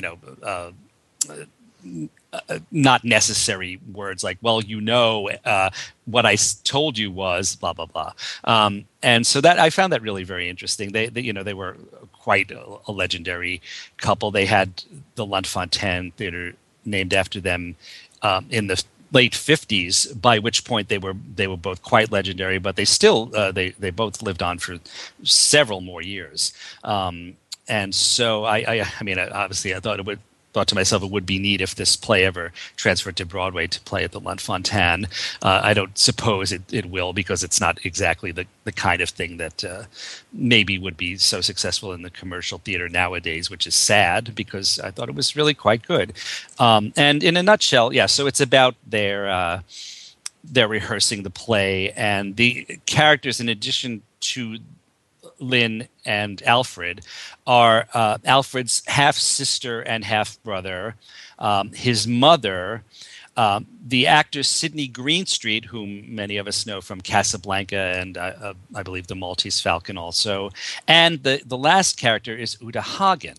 not necessary words like, well, what I told you was blah, blah, blah. And so that I found that really very interesting. They were quite a legendary couple. They had the Lunt Fontanne Theater named after them in the late 50s, by which point they were both quite legendary, but they still they both lived on for several more years. And so I mean, obviously I thought to myself it would be neat if this play ever transferred to Broadway to play at the Lunt-Fontanne. I don't suppose it will, because it's not exactly the kind of thing that maybe would be so successful in the commercial theater nowadays, which is sad, because I thought it was really quite good. And in a nutshell, yeah, so it's about they're rehearsing the play, and the characters, in addition to Lynn and Alfred, are Alfred's half-sister and half-brother, his mother, the actor Sidney Greenstreet, whom many of us know from Casablanca and I believe The Maltese Falcon also, and the last character is Uta Hagen,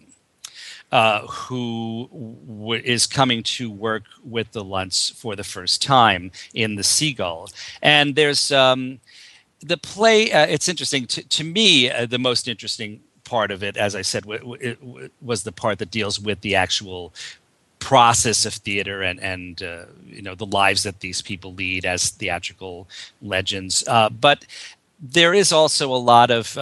who is coming to work with the Lunts for the first time in The Seagull. And there's the play, it's interesting. To me, the most interesting part of it, as I said, was the part that deals with the actual process of theater and the lives that these people lead as theatrical legends. But there is also a lot of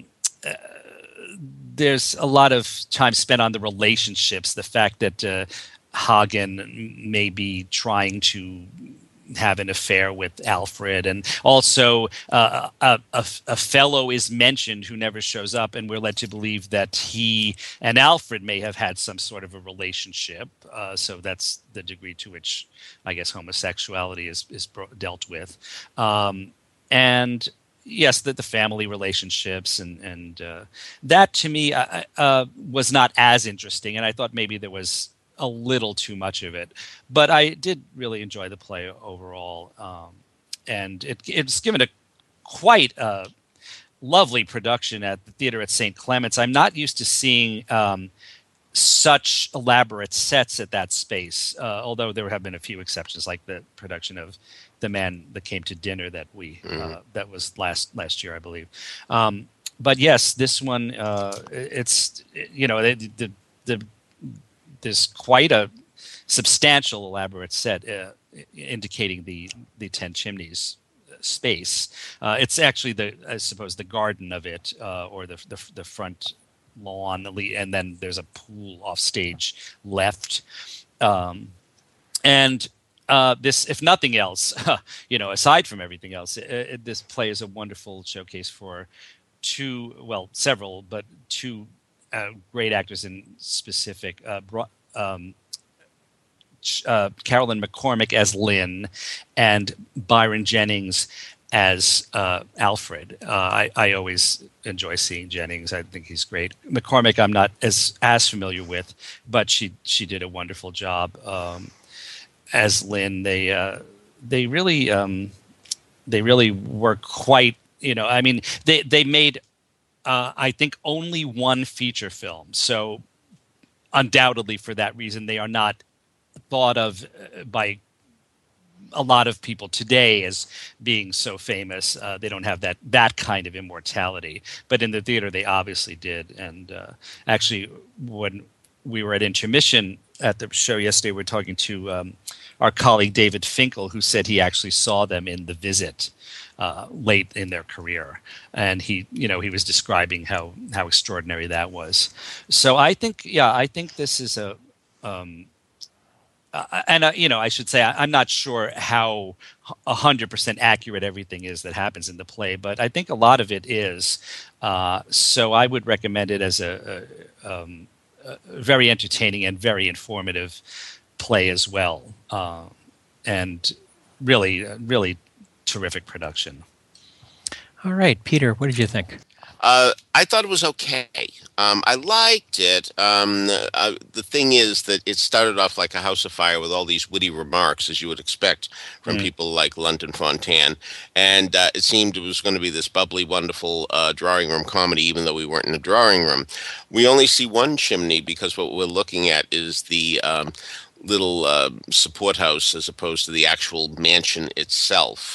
there's a lot of time spent on the relationships. The fact that Hagen may be trying to have an affair with Alfred, and also a fellow is mentioned who never shows up, and we're led to believe that he and Alfred may have had some sort of a relationship. So that's the degree to which I guess homosexuality is dealt with. And yes, the family relationships and that to me was not as interesting, and I thought maybe there was a little too much of it, but I did really enjoy the play overall, and it's given a quite lovely production at the theater at St. Clement's. I'm not used to seeing such elaborate sets at that space, although there have been a few exceptions, like the production of The Man That Came to Dinner that that was last year, I believe. But yes, this one, it's there's quite a substantial, elaborate set indicating the Ten Chimneys space. It's actually I suppose the garden of it, or the front lawn, and then there's a pool off stage left. And this, if nothing else, aside from everything else, this play is a wonderful showcase for two great actors in specific. Carolyn McCormick as Lynn, and Byron Jennings as Alfred. I always enjoy seeing Jennings. I think he's great. McCormick I'm not as familiar with, but she did a wonderful job as Lynn. They really were quite. I mean, they made. I think only one feature film. So undoubtedly for that reason, they are not thought of by a lot of people today as being so famous. They don't have that kind of immortality. But in the theater, they obviously did. And actually, when we were at intermission at the show yesterday, we were talking to our colleague David Finkel, who said he actually saw them in The Visit late in their career, and he was describing how extraordinary that was. So I think this is I should say I'm not sure how 100% accurate everything is that happens in the play, but I think a lot of it is. So I would recommend it as a very entertaining and very informative play as well, and really terrific production. All right, Peter, what did you think? I thought it was okay. I liked it. The thing is that it started off like a house of fire with all these witty remarks, as you would expect from people like Lunt-Fontanne. And it seemed it was going to be this bubbly, wonderful drawing room comedy, even though we weren't in a drawing room. We only see one chimney because what we're looking at is the little support house as opposed to the actual mansion itself.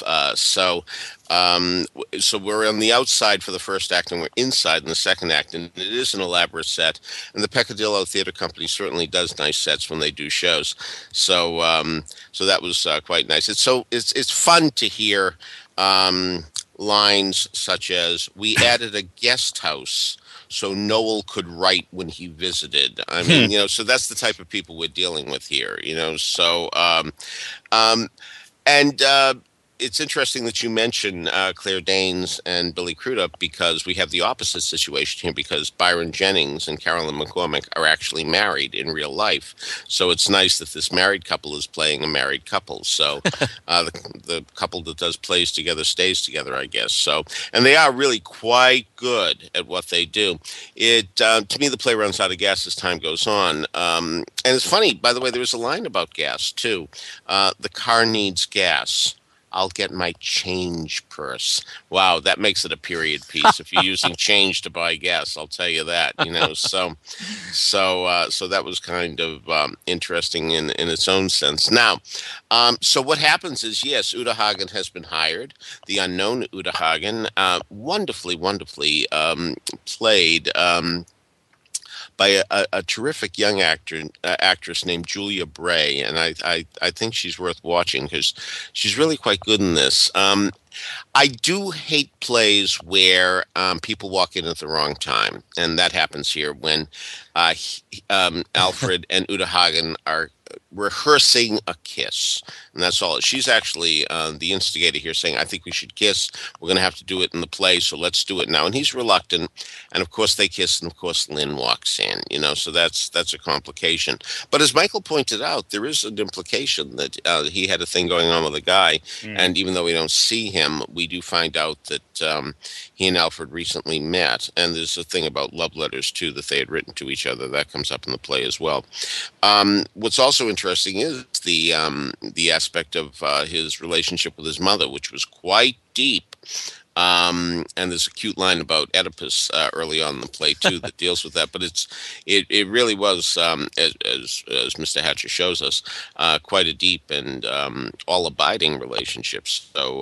So we're on the outside for the first act, and we're inside in the second act, and it is an elaborate set. And the Peccadillo Theater Company certainly does nice sets when they do shows. So so that was quite nice. It's fun to hear lines such as, "We added a guest house so Noel could write when he visited." I mean, so that's the type of people we're dealing with here, So, and it's interesting that you mention Claire Danes and Billy Crudup, because we have the opposite situation here, because Byron Jennings and Carolyn McCormick are actually married in real life. So it's nice that this married couple is playing a married couple. So the couple that does plays together stays together, I guess. So, and they are really quite good at what they do. To me, the play runs out of gas as time goes on. And it's funny, by the way, there was a line about gas too. The car needs gas. I'll get my change purse. Wow, that makes it a period piece. If you're using change to buy gas, I'll tell you that. So that was kind of interesting in its own sense. Now, so what happens is, yes, Uta Hagen has been hired. The unknown Uta Hagen, wonderfully played. By a terrific young actress named Julia Bray, and I think she's worth watching because she's really quite good in this. I do hate plays where people walk in at the wrong time, and that happens here when Alfred and Uta Hagen are rehearsing a kiss, and that's all. She's actually the instigator here, saying, "I think we should kiss. We're going to have to do it in the play, so let's do it now." And he's reluctant, and of course they kiss, and of course Lynn walks in. So that's a complication. But as Michael pointed out, there is an implication that he had a thing going on with a guy, and even though we don't see him, we do find out that he and Alfred recently met, and there's a thing about love letters too that they had written to each other that comes up in the play as well. What's also interesting is the aspect of his relationship with his mother, which was quite deep. And there's a cute line about Oedipus early on in the play too that deals with that. But it really was, as Mr. Hatcher shows us, quite a deep and all-abiding relationship. So,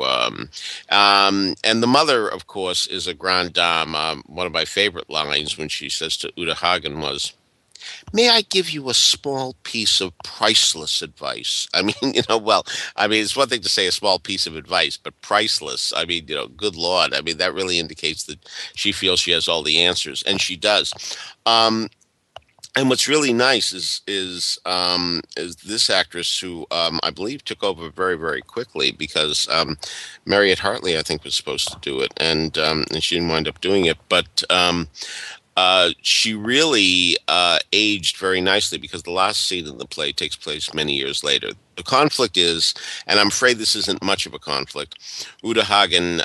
and the mother, of course, is a grande dame. One of my favorite lines when she says to Uta Hagen was, "May I give you a small piece of priceless advice?" I mean, it's one thing to say a small piece of advice, but priceless, I mean, good Lord. I mean, that really indicates that she feels she has all the answers, and she does. And what's really nice is this actress who I believe took over very, very quickly, because Mariette Hartley, I think, was supposed to do it, and she didn't wind up doing it, but she really aged very nicely, because the last scene in the play takes place many years later. The conflict is, and I'm afraid this isn't much of a conflict, Uta Hagen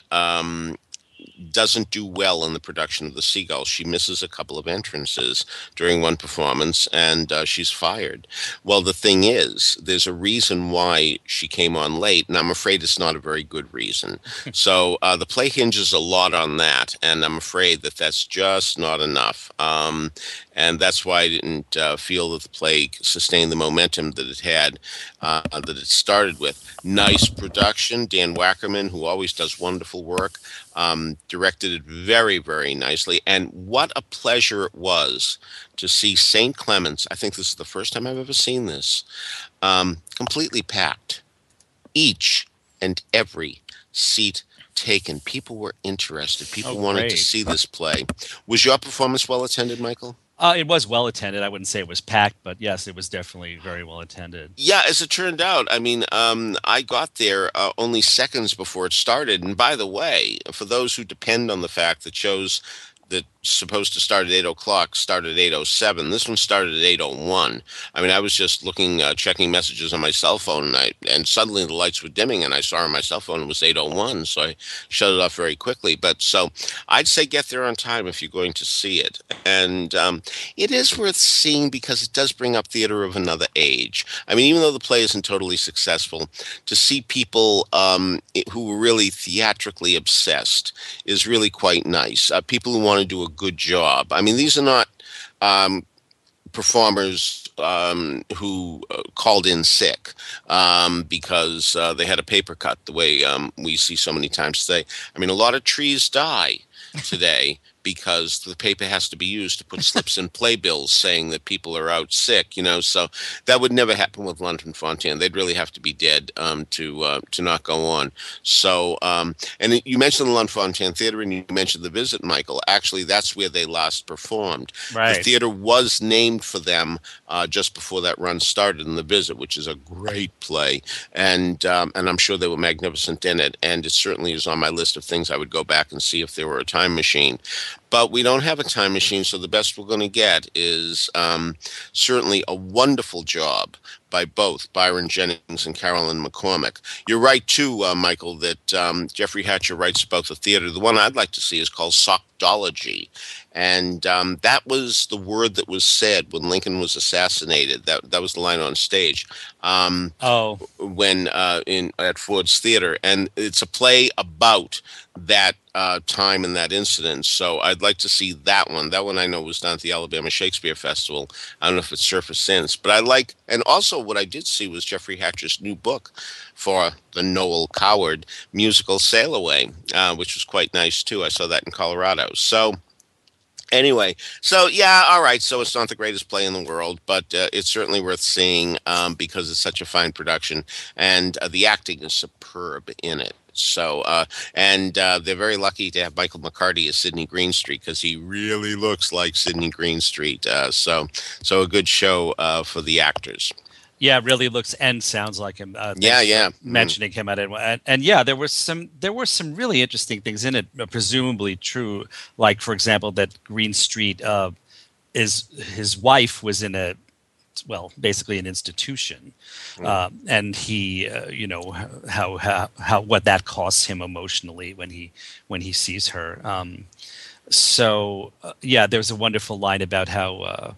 doesn't do well in the production of The Seagull. She misses a couple of entrances during one performance, and she's fired. Well, the thing is, there's a reason why she came on late, and I'm afraid it's not a very good reason. So the play hinges a lot on that, and I'm afraid that that's just not enough. And that's why I didn't feel that the play sustained the momentum that it had, that it started with. Nice production. Dan Wackerman, who always does wonderful work, directed it very, very nicely. And what a pleasure it was to see St. Clement's. I think this is the first time I've ever seen this. Completely packed. Each and every seat taken. People were interested. People wanted to see this play. Was your performance well attended, Michael? It was well attended. I wouldn't say it was packed, but yes, it was definitely very well attended. Yeah, as it turned out, I mean, I got there only seconds before it started. And by the way, for those who depend on the fact that shows that's supposed to start at 8 o'clock started at 8:07. This one started at 8:01. I mean, I was just looking, checking messages on my cell phone, and suddenly the lights were dimming, and I saw on my cell phone it was 8:01, so I shut it off very quickly. But so I'd say get there on time if you're going to see it. And it is worth seeing because it does bring up theater of another age. I mean, even though the play isn't totally successful, to see people who were really theatrically obsessed is really quite nice. People who want to do a good job. I mean, these are not performers who called in sick because they had a paper cut, the way we see so many times today. I mean, a lot of trees die today because the paper has to be used to put slips in playbills saying that people are out sick, so that would never happen with London Fontanne. They'd really have to be dead to not go on. So, and you mentioned the London Fontanne Theater, and you mentioned The Visit, Michael. Actually, that's where they last performed. Right. The theater was named for them just before that run started in The Visit, which is a great play, and I'm sure they were magnificent in it, and it certainly is on my list of things I would go back and see if there were a time machine. But we don't have a time machine, so the best we're going to get is certainly a wonderful job by both Byron Jennings and Carolyn McCormick. You're right, too, Michael, that Jeffrey Hatcher writes about the theater. The one I'd like to see is called Sockdology. And that was the word that was said when Lincoln was assassinated. That was the line on stage when at Ford's Theater. And it's a play about that time and that incident. So I'd like to see that one. That one I know was done at the Alabama Shakespeare Festival. I don't know if it's surfaced since. But and also what I did see was Jeffrey Hatcher's new book for the Noel Coward musical Sail Away, which was quite nice, too. I saw that in Colorado. So anyway, so yeah, all right. So it's not the greatest play in the world, but it's certainly worth seeing because it's such a fine production, and the acting is superb in it. So, and they're very lucky to have Michael McCarty as Sidney Greenstreet because he really looks like Sidney Greenstreet. So a good show for the actors. Yeah, it really looks and sounds like him. Mentioning him at it, and yeah, there were some really interesting things in it, presumably true. Like, for example, that Greenstreet is his wife was in basically an institution, and he, how what that costs him emotionally when he sees her. There's a wonderful line about how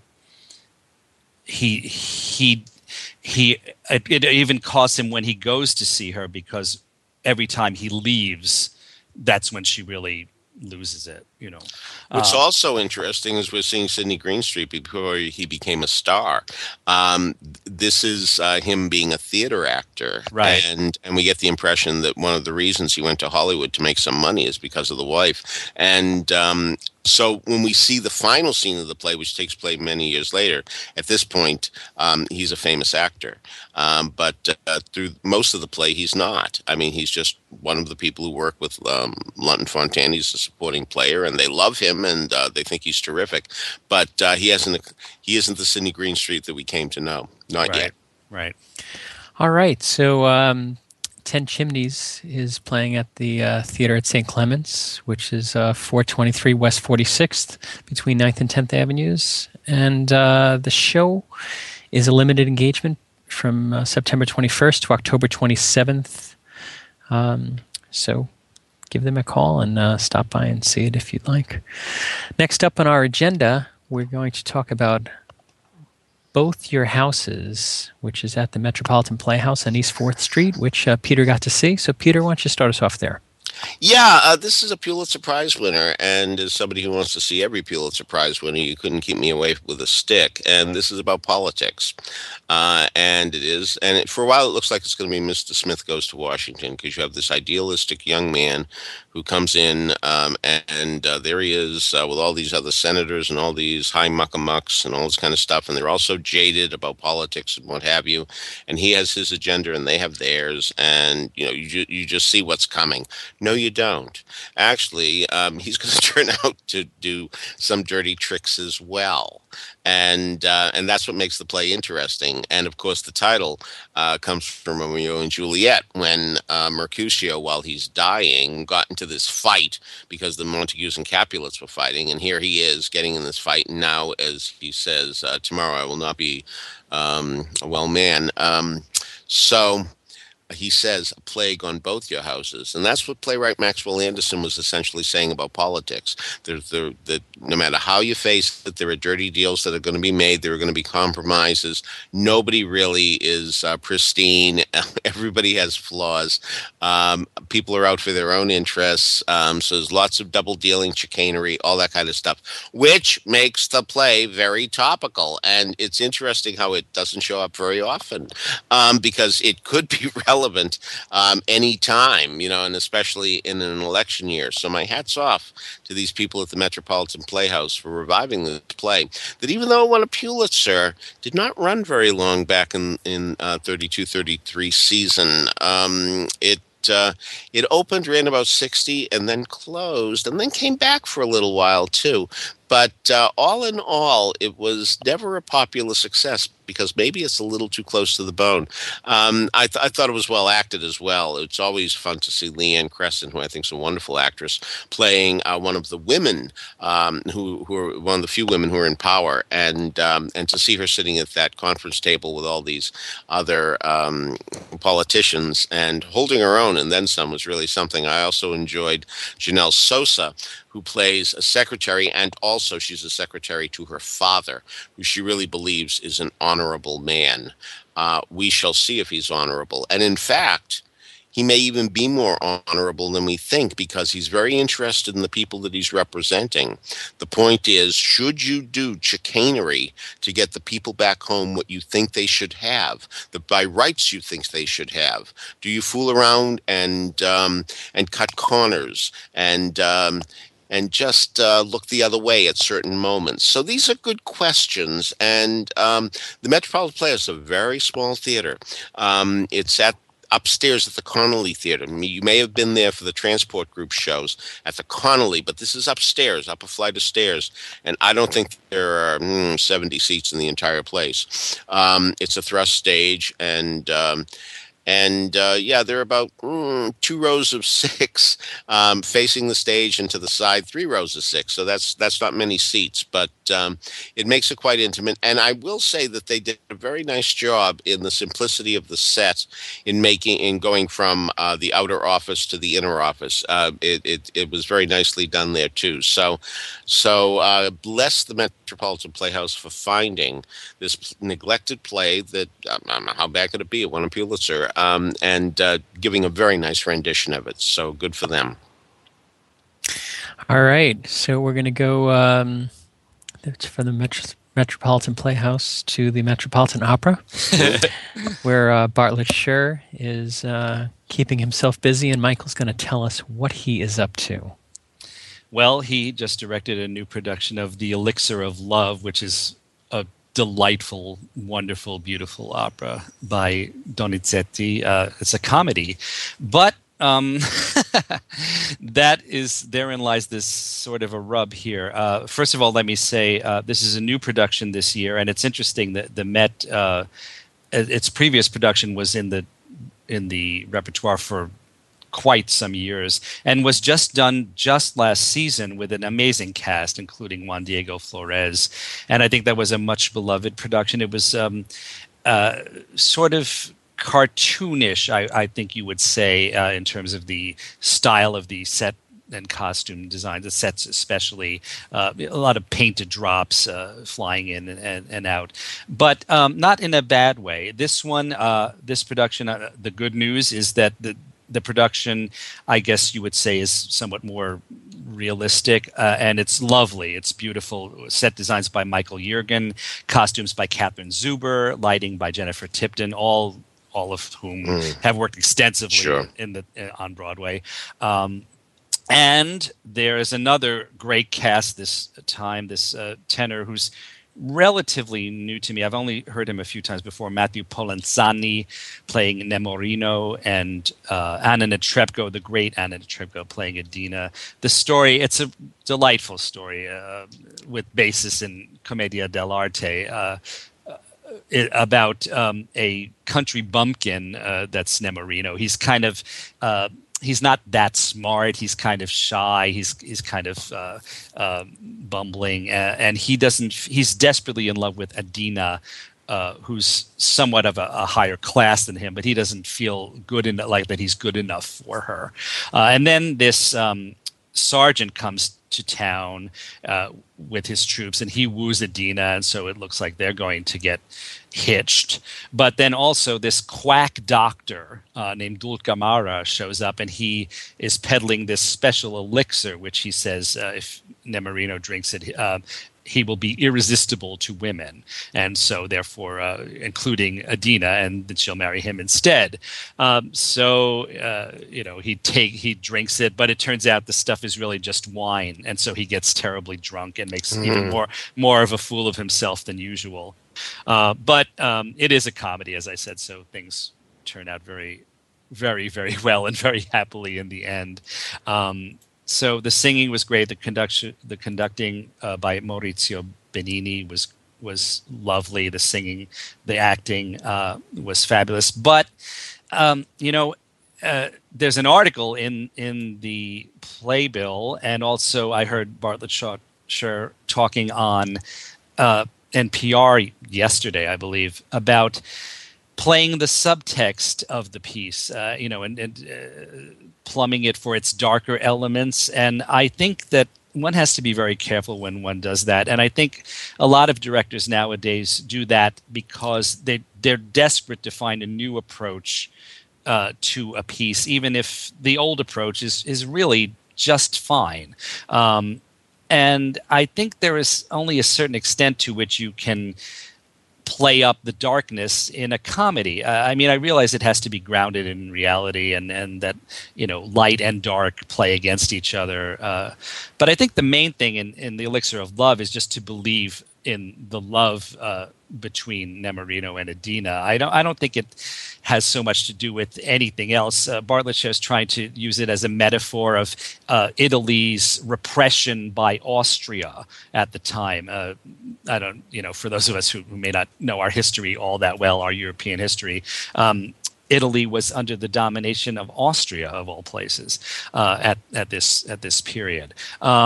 it even costs him when he goes to see her, because every time he leaves, that's when she really loses it. What's also interesting is we're seeing Sidney Greenstreet before he became a star. This is him being a theater actor, right? And we get the impression that one of the reasons he went to Hollywood to make some money is because of the wife. And so when we see the final scene of the play, which takes place many years later, at this point, he's a famous actor. But through most of the play, he's not. I mean, he's just one of the people who work with London Fontanne. He's a supporting player, and they love him, and they think he's terrific. But he isn't the Sidney Greenstreet that we came to know. Not yet. Right. All right. So 10 Chimneys is playing at the theater at St. Clement's, which is 423 West 46th between 9th and 10th Avenues. And the show is a limited engagement from September 21st to October 27th. So give them a call and stop by and see it if you'd like. Next up on our agenda, we're going to talk about Both Your Houses, which is at the Metropolitan Playhouse on East 4th Street, which Peter got to see. So, Peter, why don't you start us off there? Yeah, this is a Pulitzer Prize winner, and as somebody who wants to see every Pulitzer Prize winner, you couldn't keep me away with a stick. And this is about politics, and it is. And for a while, it looks like it's going to be Mr. Smith Goes to Washington, because you have this idealistic young man who comes in, and there he is with all these other senators and all these high muckamucks and all this kind of stuff, and they're all so jaded about politics and what have you. And he has his agenda, and they have theirs, and you just see what's coming. No, you don't. Actually, he's going to turn out to do some dirty tricks as well. And that's what makes the play interesting. And, of course, the title comes from Romeo and Juliet, when Mercutio, while he's dying, got into this fight because the Montagues and Capulets were fighting. And here he is getting in this fight. And now, as he says, tomorrow I will not be a well man. So he says, a plague on both your houses. And that's what playwright Maxwell Anderson was essentially saying about politics. That no matter how you face it, there are dirty deals that are going to be made. There are going to be compromises. Nobody really is pristine. Everybody has flaws. People are out for their own interests. So there's lots of double dealing, chicanery, all that kind of stuff, which makes the play very topical. And it's interesting how it doesn't show up very often, because it could be relevant any time, and especially in an election year. So my hat's off to these people at the Metropolitan Playhouse for reviving this play that, even though it won a Pulitzer, did not run very long back in 32-33 season. It opened, ran about 60, and then closed, and then came back for a little while too. But all in all, it was never a popular success because maybe it's a little too close to the bone. I thought it was well acted as well. It's always fun to see Leanne Cresson, who I think is a wonderful actress, playing one of the women who are one of the few women who are in power, and to see her sitting at that conference table with all these other politicians and holding her own and then some was really something. I also enjoyed Janelle Sosa, who plays a secretary, and also she's a secretary to her father, who she really believes is an honorable man. We shall see if he's honorable. And in fact, he may even be more honorable than we think because he's very interested in the people that he's representing. The point is, should you do chicanery to get the people back home what you think they should have, by rights you think they should have? Do you fool around and cut corners and just look the other way at certain moments? So these are good questions. And the Metropolitan Playhouse is a very small theater. It's upstairs at the Connolly Theater. You may have been there for the Transport Group shows at the Connolly, but this is upstairs, up a flight of stairs. And I don't think there are 70 seats in the entire place. It's a thrust stage, and there are about 2 rows of 6 facing the stage, and to the side 3 rows of 6. So that's not many seats, but it makes it quite intimate. And I will say that they did a very nice job in the simplicity of the set in going from the outer office to the inner office. It was very nicely done there too. So bless the Metropolitan Playhouse for finding this neglected play that how bad could it be? It won a Pulitzer. And giving a very nice rendition of it. So good for them. All right. So we're going to go from the Metropolitan Playhouse to the Metropolitan Opera, where Bartlett Sher is keeping himself busy, and Michael's going to tell us what he is up to. Well, he just directed a new production of The Elixir of Love, which is a delightful, wonderful, beautiful opera by Donizetti. It's a comedy, but therein lies this sort of a rub here. First of all, let me say this is a new production this year, and it's interesting that the Met, its previous production was in the repertoire for quite some years, and was just done just last season with an amazing cast, including Juan Diego Flores. And I think that was a much beloved production. It was sort of cartoonish, I think you would say, in terms of the style of the set and costume design, the sets especially, a lot of painted drops flying in and out, but not in a bad way. This one, this production, the good news is that the production, I guess you would say, is somewhat more realistic, and it's lovely. It's beautiful. Set designs by Michael Jürgen, costumes by Catherine Zuber, lighting by Jennifer Tipton, all of whom have worked extensively on Broadway. And there is another great cast this time, this tenor who's relatively new to me. I've only heard him a few times before. Matthew Polenzani playing Nemorino, and Anna Netrebko, the great Anna Netrebko, playing Adina. The story, it's a delightful story with basis in Commedia dell'arte, about a country bumpkin that's Nemorino. He's kind of he's not that smart. He's kind of shy. He's kind of bumbling, and he's desperately in love with Adina, who's somewhat of a higher class than him, but he doesn't feel good in like that he's good enough for her. And then this sergeant comes to town with his troops, and he woos Adina, and so it looks like they're going to get hitched. But then also this quack doctor named Dulcamara shows up, and he is peddling this special elixir, which he says if Nemorino drinks it, he will be irresistible to women, and so therefore, including Adina, and then she'll marry him instead. He drinks it, but it turns out the stuff is really just wine, and so he gets terribly drunk and makes even more of a fool of himself than usual. But it is a comedy, as I said, so things turn out very, very, very well and very happily in the end. So the singing was great. The conducting by Maurizio Benini was lovely. The singing, the acting was fabulous. But there's an article in the playbill, and also I heard Bartlett Sher talking on NPR yesterday, I believe, about playing the subtext of the piece, and plumbing it for its darker elements. And I think that one has to be very careful when one does that. And I think a lot of directors nowadays do that because they're desperate to find a new approach to a piece, even if the old approach is really just fine. And I think there is only a certain extent to which you can play up the darkness in a comedy. I realize it has to be grounded in reality, and that light and dark play against each other. But I think the main thing in The Elixir of Love is just to believe in the love between Nemorino and Adina. I don't think it has so much to do with anything else. Bartlett is trying to use it as a metaphor of Italy's repression by Austria at the time. For those of us who may not know our history all that well, our European history, Italy was under the domination of Austria, of all places, at this period.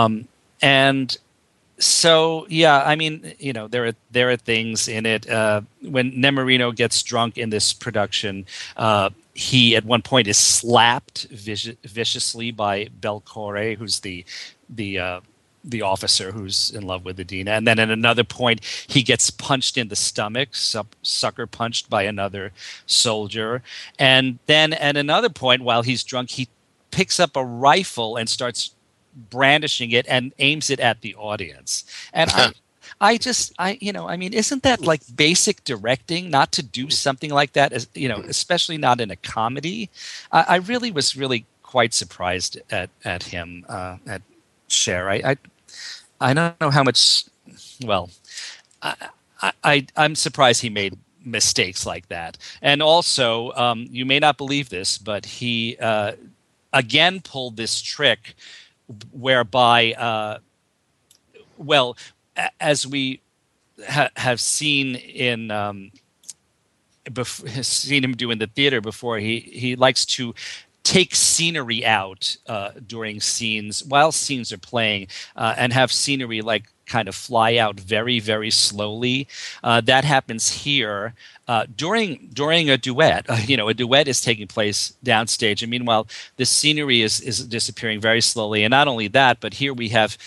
So there are things in it. When Nemorino gets drunk in this production, he at one point is slapped viciously by Belcore, who's the officer who's in love with Adina, and then at another point he gets punched in the stomach, sucker punched by another soldier, and then at another point while he's drunk he picks up a rifle and starts brandishing it and aims it at the audience. And isn't that like basic directing, not to do something like that, especially not in a comedy? I really was quite surprised at him, at Sher. I don't know how much, well, I'm surprised he made mistakes like that. And also, you may not believe this, but he again pulled this trick whereby, as we have seen seen him do in the theater before, he likes to take scenery out during scenes, while scenes are playing, and have scenery like kind of fly out very, very slowly. That happens here during a duet. A duet is taking place downstage, and meanwhile the scenery is disappearing very slowly. And not only that, but here we have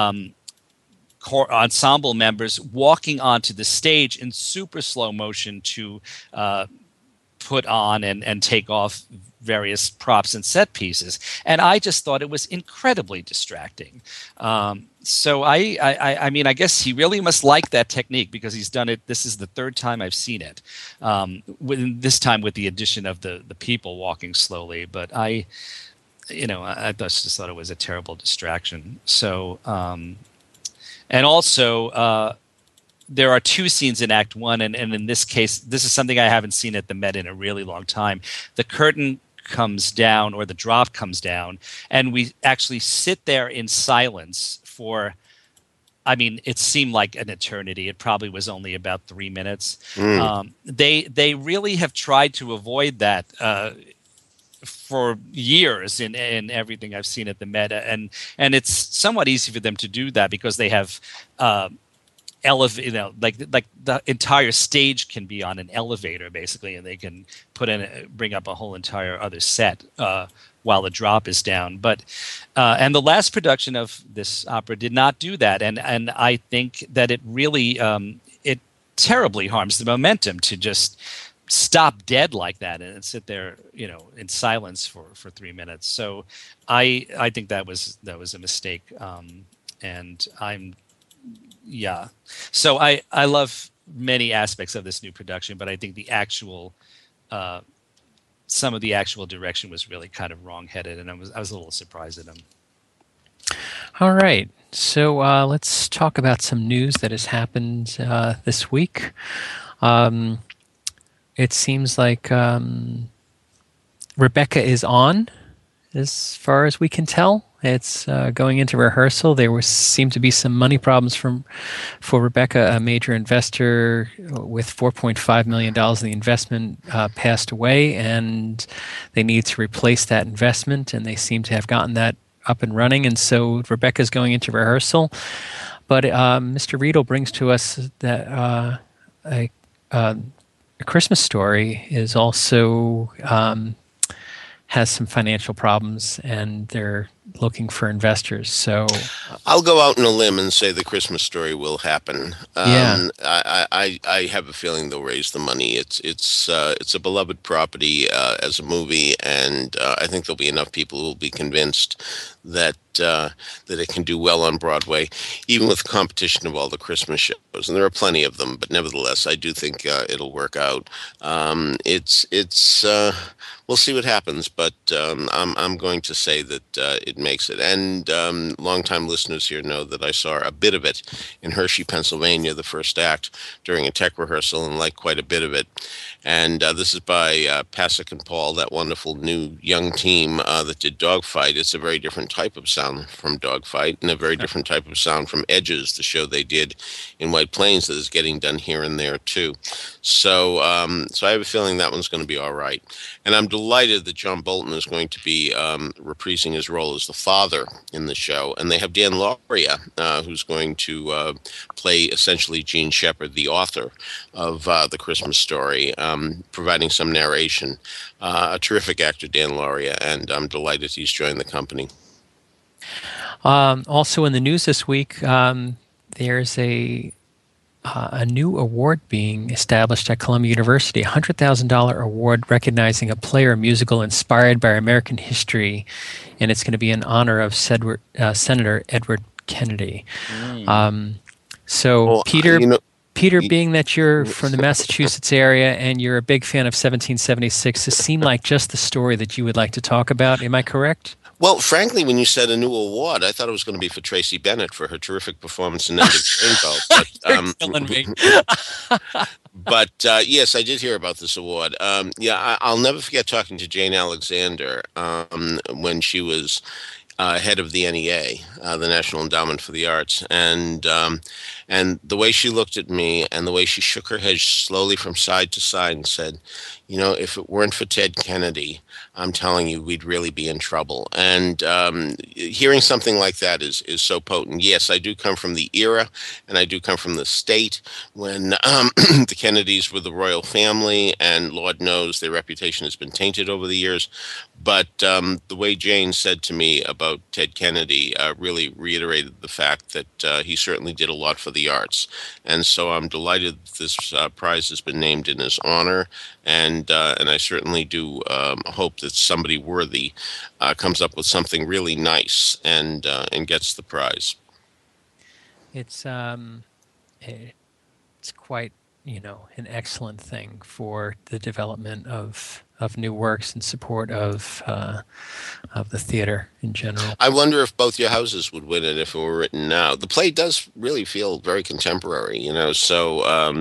ensemble members walking onto the stage in super slow motion to put on and take off various props and set pieces. And I just thought it was incredibly distracting. So I guess he really must like that technique, because he's done it. This is the third time I've seen it. This time with the addition of the people walking slowly. But I just thought it was a terrible distraction. So, and also, there are two scenes in Act One, and in this case, this is something I haven't seen at the Met in a really long time. The curtain comes down, or the drop comes down, and we actually sit there in silence for, it seemed like an eternity. It probably was only about 3 minutes. They really have tried to avoid that for years in everything I've seen at the Met, and it's somewhat easy for them to do that because they have like the entire stage can be on an elevator basically, and they can bring up a whole entire other set while the drop is down. But and the last production of this opera did not do that, and I think that it really it terribly harms the momentum to just stop dead like that and sit there, in silence for 3 minutes. So I think that was a mistake, and So I love many aspects of this new production, but I think the actual some of the actual direction was really kind of wrong-headed, and I was a little surprised at him. All right. So let's talk about some news that has happened this week. It seems like Rebecca is on, as far as we can tell. It's going into rehearsal. There seemed to be some money problems for Rebecca. A major investor with $4.5 million in the investment passed away, and they need to replace that investment, and they seem to have gotten that up and running. And so Rebecca's going into rehearsal. But Mr. Riedel brings to us that A Christmas Story is also has some financial problems, and they're looking for investors. So I'll go out on a limb and say The Christmas Story will happen. I have a feeling they'll raise the money. It's a beloved property as a movie, and I think there'll be enough people who will be convinced that it can do well on Broadway, even with the competition of all the Christmas shows. And there are plenty of them, but nevertheless, I do think it'll work out. We'll see what happens, but I'm going to say that it makes it. And longtime listeners here know that I saw a bit of it in Hershey, Pennsylvania, the first act, during a tech rehearsal, and liked quite a bit of it. And this is by Pasek and Paul, that wonderful new young team that did Dogfight. It's a very different type of sound from Dogfight, and a very different type of sound from Edges, the show they did in White Plains that is getting done here and there too. So I have a feeling that one's going to be all right. And I'm delighted that John Bolton is going to be reprising his role as the father in the show. And they have Dan Lauria, who's going to play essentially Gene Shepard, the author of The Christmas Story, providing some narration. A terrific actor, Dan Lauria, and I'm delighted he's joined the company. Also in the news this week, there's a new award being established at Columbia University, a $100,000 award recognizing a play or musical inspired by American history, and it's going to be in honor of Senator Edward Kennedy. Peter, being that you're from the Massachusetts area and you're a big fan of 1776, this seemed like just the story that you would like to talk about. Am I correct? Well, frankly, when you said a new award, I thought it was going to be for Tracy Bennett for her terrific performance in Ending Rainbow. But yes, I did hear about this award. I'll never forget talking to Jane Alexander when she was head of the NEA, the National Endowment for the Arts, and the way she looked at me and the way she shook her head slowly from side to side and said, if it weren't for Ted Kennedy, I'm telling you, we'd really be in trouble. And hearing something like that is so potent. Yes, I do come from the era, and I do come from the state when the Kennedys were the royal family, and Lord knows their reputation has been tainted over the years. But the way Jane said to me about Ted Kennedy really reiterated the fact that he certainly did a lot for the arts. And so I'm delighted this prize has been named in his honor. And I certainly do hope that somebody worthy comes up with something really nice and gets the prize. It's quite an excellent thing for the development of new works in support of the theater in general. I wonder if Both Your Houses would win it if it were written now. The play does really feel very contemporary, so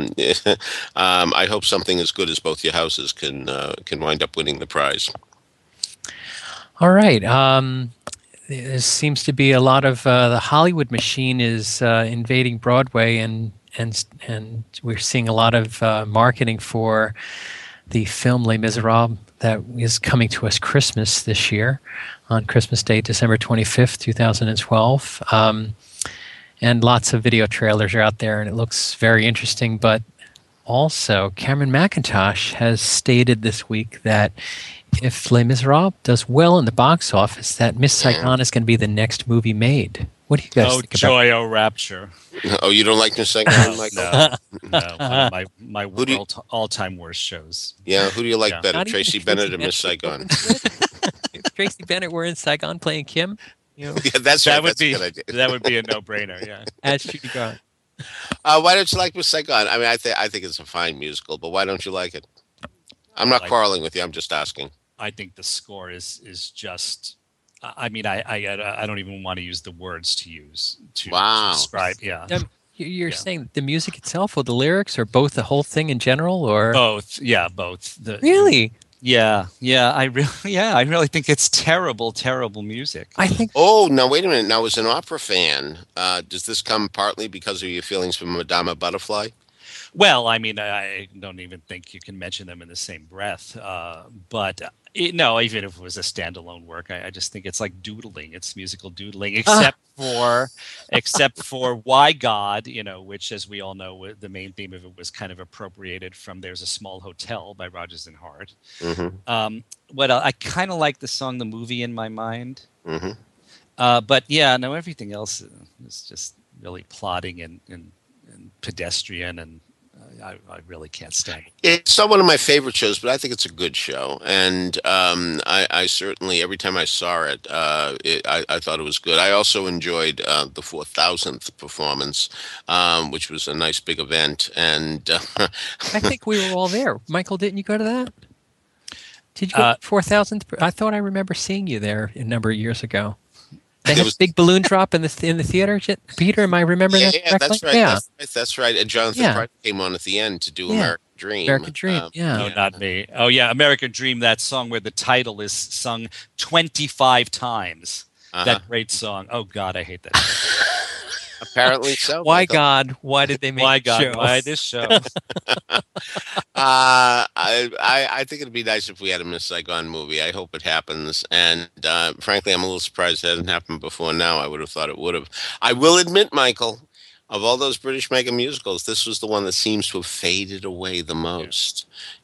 I hope something as good as Both Your Houses can wind up winning the prize. All right. There seems to be a lot of the Hollywood machine is invading Broadway, and we're seeing a lot of marketing for the film Les Miserables that is coming to us Christmas this year, on Christmas Day, December 25th, 2012. And lots of video trailers are out there, and it looks very interesting. But also, Cameron McIntosh has stated this week that if Les Miserables does well in the box office, that Miss Saigon is going to be the next movie made. What do you guys think joy, oh rapture. Oh, you don't like Miss Saigon, Michael? No, one of my all-time worst shows. Yeah, who do you like Yeah. better, Not even Tracy Bennett or Miss Saigon? If Tracy Bennett were in Saigon playing Kim, Yeah, That that's would a be good idea. that would be a no-brainer. Yeah. as Judy Garland. Why don't you like Miss Saigon? I mean, I think it's a fine musical, but why don't you like it? I'm not quarreling with you. I'm just asking. I think the score is just. I mean, I don't even want to use the words to use to describe. Yeah. You're saying the music itself or the lyrics or both, the whole thing in general, or Both. Yeah, both. Really? Yeah. I really think it's terrible music. I think. Oh, now wait a minute. Now, as an opera fan, does this come partly because of your feelings for Madama Butterfly? Well, I mean, I don't even think you can mention them in the same breath. But no, even if it was a standalone work, I just think it's like doodling. It's musical doodling, except for Why God, which, as we all know, the main theme of it was kind of appropriated from "There's a Small Hotel" by Rodgers and Hart. Mm-hmm. What I kind of like the song "The Movie" in my mind. Mm-hmm. But yeah, no, everything else is just really plotting and pedestrian, and I really can't stand it. It's not one of my favorite shows, but I think it's a good show. And I certainly, every time I saw it, I thought it was good. I also enjoyed the 4,000th performance, which was a nice big event. And I think we were all there. Michael, didn't you go to that? Did you go to 4,000th? I thought I remember seeing you there a number of years ago. They had a big balloon drop in the theater. Peter, am I remembering that correctly? That's right. Yeah, that's right. And Jonathan Price came on at the end to do American Dream. American Dream. No, not me. Oh yeah, American Dream. That song where the title is sung 25 times. That great song. Oh God, I hate that. Apparently so. Why God? Why did they make Why the God? show? Why this show? I think it'd be nice if we had a Miss Saigon movie. I hope it happens. And frankly, I'm a little surprised it hasn't happened before now. I would have thought it would have. I will admit, Michael, of all those British mega musicals, this was the one that seems to have faded away the most.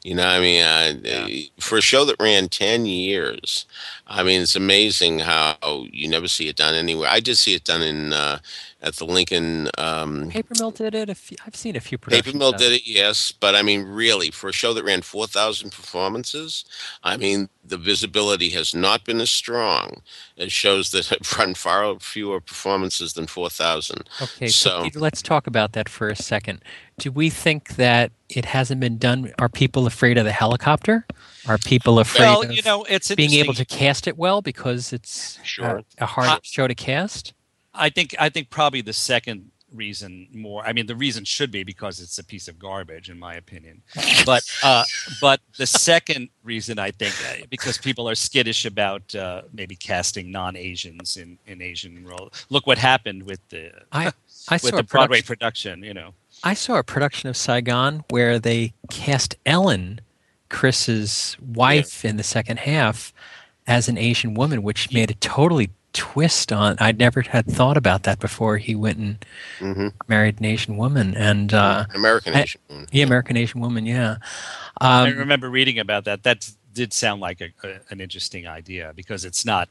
For a show that ran 10 years, I mean, it's amazing how you never see it done anywhere. I did see it done in at the Lincoln. Paper Mill did it. I've seen a few productions. Paper Mill did it, yes. But I mean, really, for a show that ran 4,000 performances, I mean, the visibility has not been as strong. It shows that it run far fewer performances than 4,000. Okay, so Peter, let's talk about that for a second. Do we think that it hasn't been done? Are people afraid of the helicopter? Are people afraid of it's being able to cast it well because it's a hard show to cast? I think probably the second reason more. I mean, the reason should be because it's a piece of garbage, in my opinion. But the second reason, I think, because people are skittish about maybe casting non-Asians in Asian roles. Look what happened with the Broadway production. I saw a production of Saigon where they cast Ellen, Chris's wife, in the second half as an Asian woman, which made a totally twist on. I'd never had thought about that before. He went and married an Asian woman, and American Asian woman. Yeah, American Asian woman. Yeah, I remember reading about that. That did sound like an interesting idea because it's not.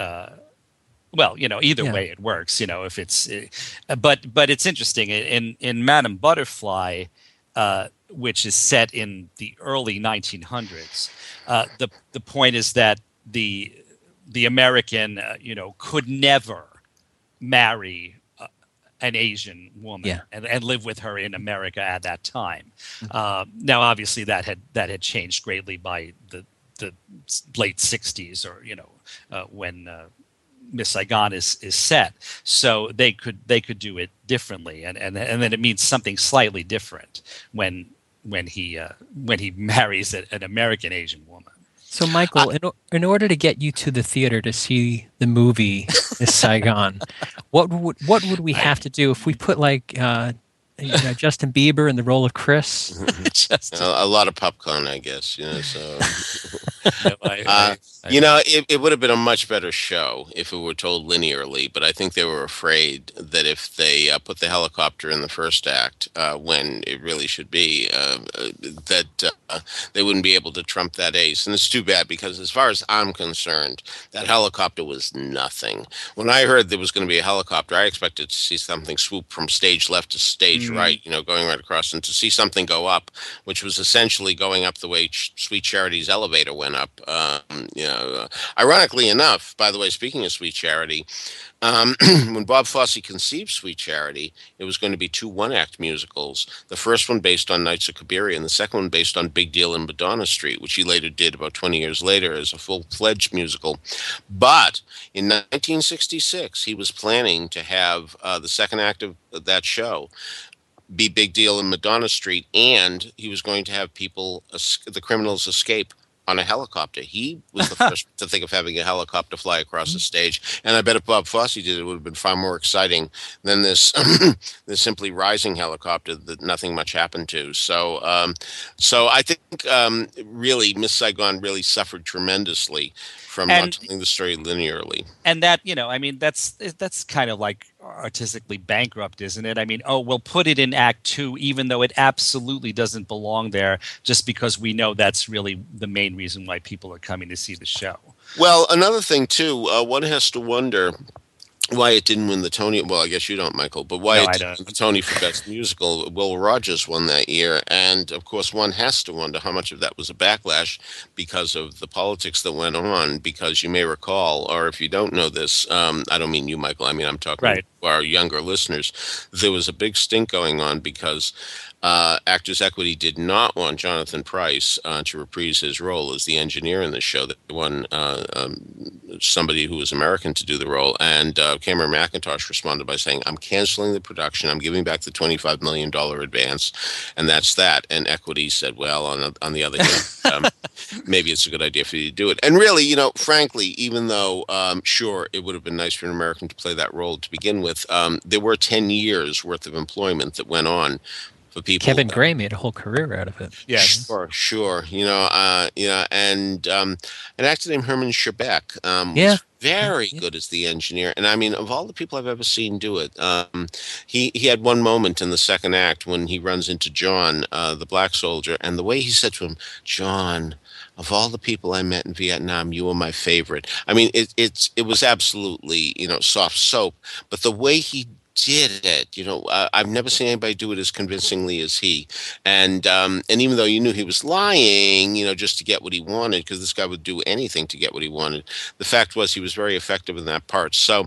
Either way it works. If it's, but it's interesting in Madame Butterfly, which is set in the early 1900s. The point is that the American, could never marry an Asian woman and live with her in America at that time. Now, obviously, that had changed greatly by the late 60s, or when Miss Saigon is set. So they could do it differently, and then it means something slightly different when he marries an American Asian woman. So, Michael, in order to get you to the theater to see the movie Miss Saigon, what would we have to do if we put Justin Bieber in the role of Chris? A lot of popcorn, I guess. So No, It would have been a much better show if it were told linearly, but I think they were afraid that if they put the helicopter in the first act, when it really should be, that they wouldn't be able to trump that ace. And it's too bad, because as far as I'm concerned, that helicopter was nothing. When I heard there was going to be a helicopter, I expected to see something swoop from stage left to stage right, going right across, and to see something go up, which was essentially going up the way Sweet Charity's elevator went up. Ironically enough, by the way, speaking of Sweet Charity, when Bob Fosse conceived Sweet Charity, it was going to be 2 one-act musicals. The first one based on Nights of Cabiria, and the second one based on Big Deal in Madonna Street, which he later did about 20 years later as a full-fledged musical. But in 1966, he was planning to have the second act of that show be Big Deal in Madonna Street, and he was going to have the criminals escape on a helicopter. He was the first to think of having a helicopter fly across the stage, and I bet if Bob Fosse did it would have been far more exciting than this this simply rising helicopter that nothing much happened to. So I think really Miss Saigon really suffered tremendously from not telling the story linearly. And that, that's kind of like artistically bankrupt, isn't it? I mean, we'll put it in Act 2, even though it absolutely doesn't belong there, just because we know that's really the main reason why people are coming to see the show. Well, another thing, too, one has to wonder why it didn't win the Tony. Well, I guess you don't, Michael, but why it didn't win the Tony for Best Musical. Will Rogers won that year, and of course one has to wonder how much of that was a backlash because of the politics that went on, because you may recall, or if you don't know this, I don't mean you, Michael, I mean I'm talking to our younger listeners, there was a big stink going on because Actors Equity did not want Jonathan Pryce to reprise his role as the engineer in the show. They won somebody who was American to do the role, and Cameron McIntosh responded by saying, "I'm canceling the production. I'm giving back the $25 million advance, and that's that." And Equity said, "Well, on the other hand, maybe it's a good idea for you to do it." And really, frankly, even though sure it would have been nice for an American to play that role to begin with, there were 10 years worth of employment that went on for people. Kevin Gray made a whole career out of it. Yeah, sure. And an actor named Herman Schebeck was very good as the engineer. And I mean, of all the people I've ever seen do it, he had one moment in the second act when he runs into John, the black soldier, and the way he said to him, "John, of all the people I met in Vietnam, you were my favorite." I mean, it was absolutely, soft soap, but the way he did it, I've never seen anybody do it as convincingly as he. And even though you knew he was lying, just to get what he wanted, because this guy would do anything to get what he wanted, the fact was he was very effective in that part. So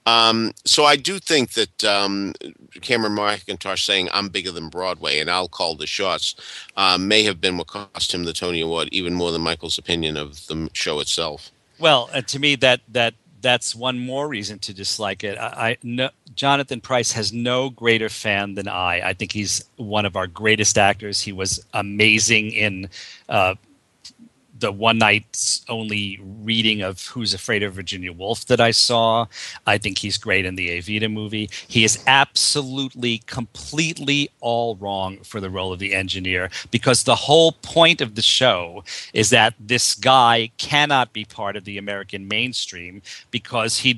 I do think that Cameron McIntosh saying "I'm bigger than Broadway and I'll call the shots" may have been what cost him the Tony Award, even more than Michael's opinion of the show itself. Well, to me, that's one more reason to dislike it. Jonathan Pryce has no greater fan than I. I think he's one of our greatest actors. He was amazing in the one night only reading of Who's Afraid of Virginia Woolf that I saw. I think he's great in the Evita movie. He is absolutely, completely all wrong for the role of the engineer, because the whole point of the show is that this guy cannot be part of the American mainstream because he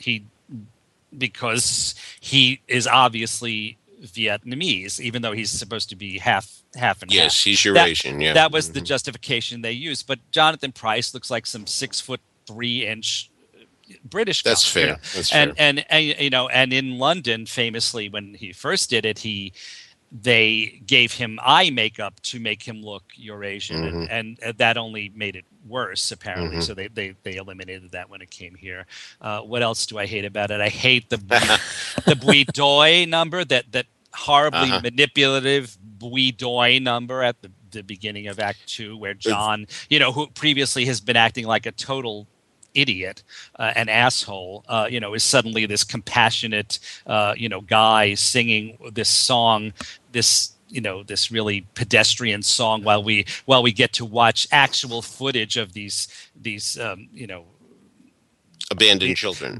is obviously Vietnamese, even though he's supposed to be half and half. Yes, he's Eurasian. That was the justification they used. But Jonathan Pryce looks like some 6'3" British guy. That's fair. That's fair. And in London, famously, when he first did it, they gave him eye makeup to make him look Eurasian, and that only made it worse, apparently. So they eliminated that when it came here. What else do I hate about it? I hate the Bui Doi number, that horribly manipulative Bui Doi number at the beginning of Act 2, where John, who previously has been acting like a total idiot, an asshole, is suddenly this compassionate, guy singing this song, this really pedestrian song, while we get to watch actual footage of these abandoned children,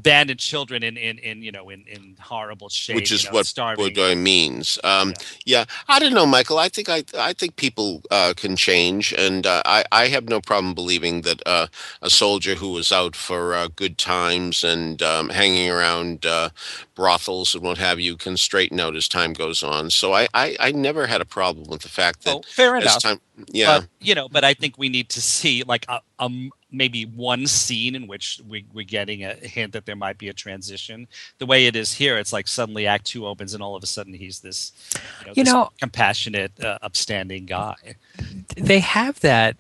in horrible shape, which is what starving. Broadway means. Yeah, I don't know, Michael. I think people can change, and I have no problem believing that a soldier who was out for good times and hanging around brothels and what have you can straighten out as time goes on. So I never had a problem with the fact that fair enough. But I think we need to see like maybe one scene in which we're getting a hint that there might be a transition. The way it is here, it's like suddenly Act 2 opens and all of a sudden he's this, this compassionate, upstanding guy. They have that.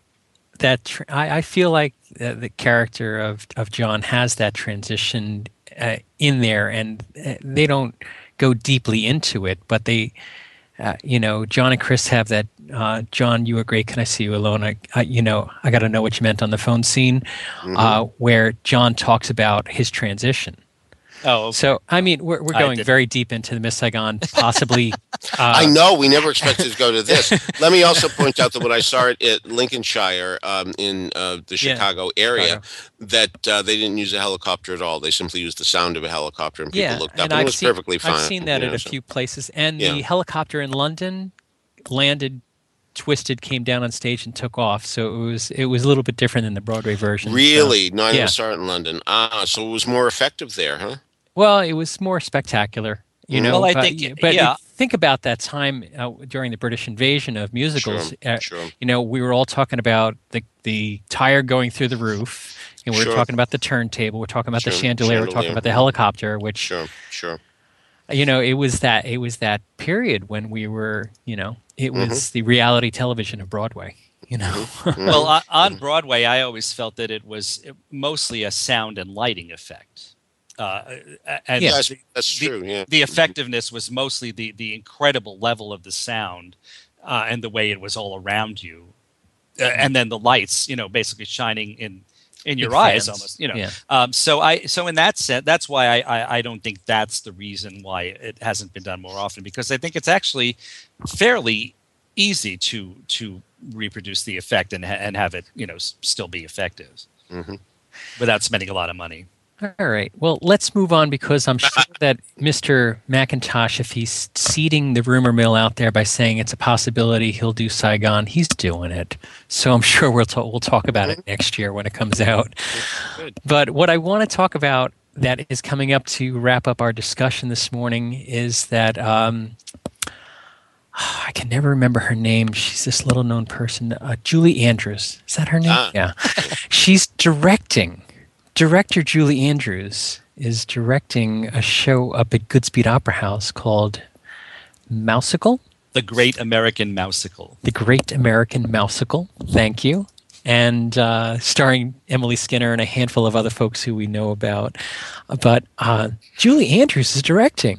I feel like the character of John has that transition in there, and they don't go deeply into it, but they. John and Chris have that. John, you were great. Can I see you alone? I got to know what you meant on the phone scene, where John talks about his transition. Oh, okay. So I mean, we're going very deep into the Miss Saigon, possibly. I know we never expected to go to this. Let me also point out that when I saw it at Lincolnshire in the Chicago area, that they didn't use a helicopter at all. They simply used the sound of a helicopter, and people looked up, and it was perfectly fine. I've seen that at a few places, and the helicopter in London landed, twisted, came down on stage, and took off. So it was a little bit different than the Broadway version. Really? No, I never saw it in London. So it was more effective there, huh? Well, it was more spectacular, Well, I think, think about that time during the British invasion of musicals. Sure. We were all talking about the tire going through the roof, and we were talking about the turntable. We're talking about the chandelier. We're talking about the helicopter. Which, sure. It was that period when we were, it was the reality television of Broadway. Well, on Broadway, I always felt that it was mostly a sound and lighting effect. That's true. Yeah, the effectiveness was mostly the incredible level of the sound and the way it was all around you, and then the lights, basically shining in your eyes, almost. So in that sense, that's why I don't think that's the reason why it hasn't been done more often, because I think it's actually fairly easy to reproduce the effect and have it still be effective without spending a lot of money. All right. Well, let's move on, because I'm sure that Mr. McIntosh, if he's seeding the rumor mill out there by saying it's a possibility he'll do Saigon, he's doing it. So I'm sure we'll talk about it next year when it comes out. Good. But what I want to talk about that is coming up to wrap up our discussion this morning is that I can never remember her name. She's this little-known person, Julie Andrews. Is that her name? Yeah. She's directing. Director Julie Andrews is directing a show up at Goodspeed Opera House called Mouseicle? The Great American Mouseicle. The Great American Mouseicle. Thank you. And starring Emily Skinner and a handful of other folks who we know about. But Julie Andrews is directing.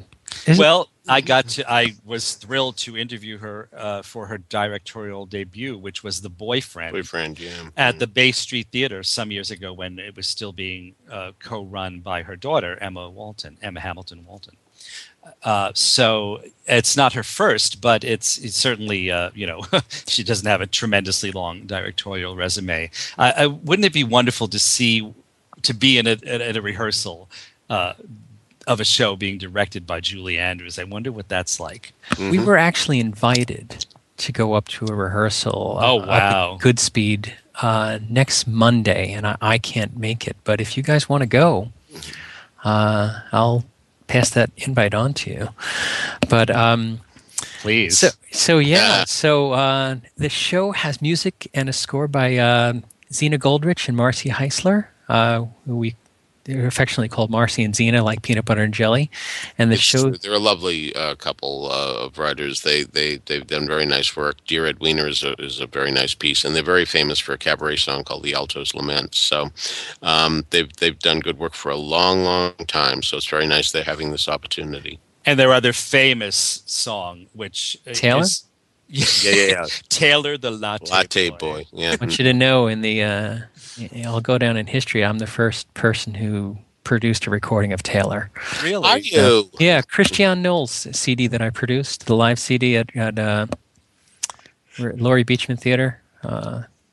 I was thrilled to interview her for her directorial debut, which was The Boyfriend. At the Bay Street Theater some years ago, when it was still being co-run by her daughter, Emma Hamilton Walton. So it's not her first, but it's certainly, she doesn't have a tremendously long directorial resume. Wouldn't it be wonderful to be in a rehearsal of a show being directed by Julie Andrews? I wonder what that's like. We were actually invited to go up to a rehearsal up at Goodspeed next Monday, and I can't make it. But if you guys want to go, I'll pass that invite on to you. But please. So the show has music and a score by Zena Goldrich and Marcy Heisler, who they're affectionately called Marcy and Zena, like peanut butter and jelly. And the show, they're a lovely couple of writers. They've done very nice work. Dear Ed Wiener is a very nice piece, and they're very famous for a cabaret song called The Alto's Lament. So they've done good work for a long, long time. So it's very nice they're having this opportunity. And their other famous song, which Taylor? Yeah. Taylor the Latte Boy. Yeah. I want you to know, I'll go down in history. I'm the first person who produced a recording of Taylor. Really? Are you? Yeah, Christian Knowles CD that I produced, the live CD at Laurie Beechman Theater.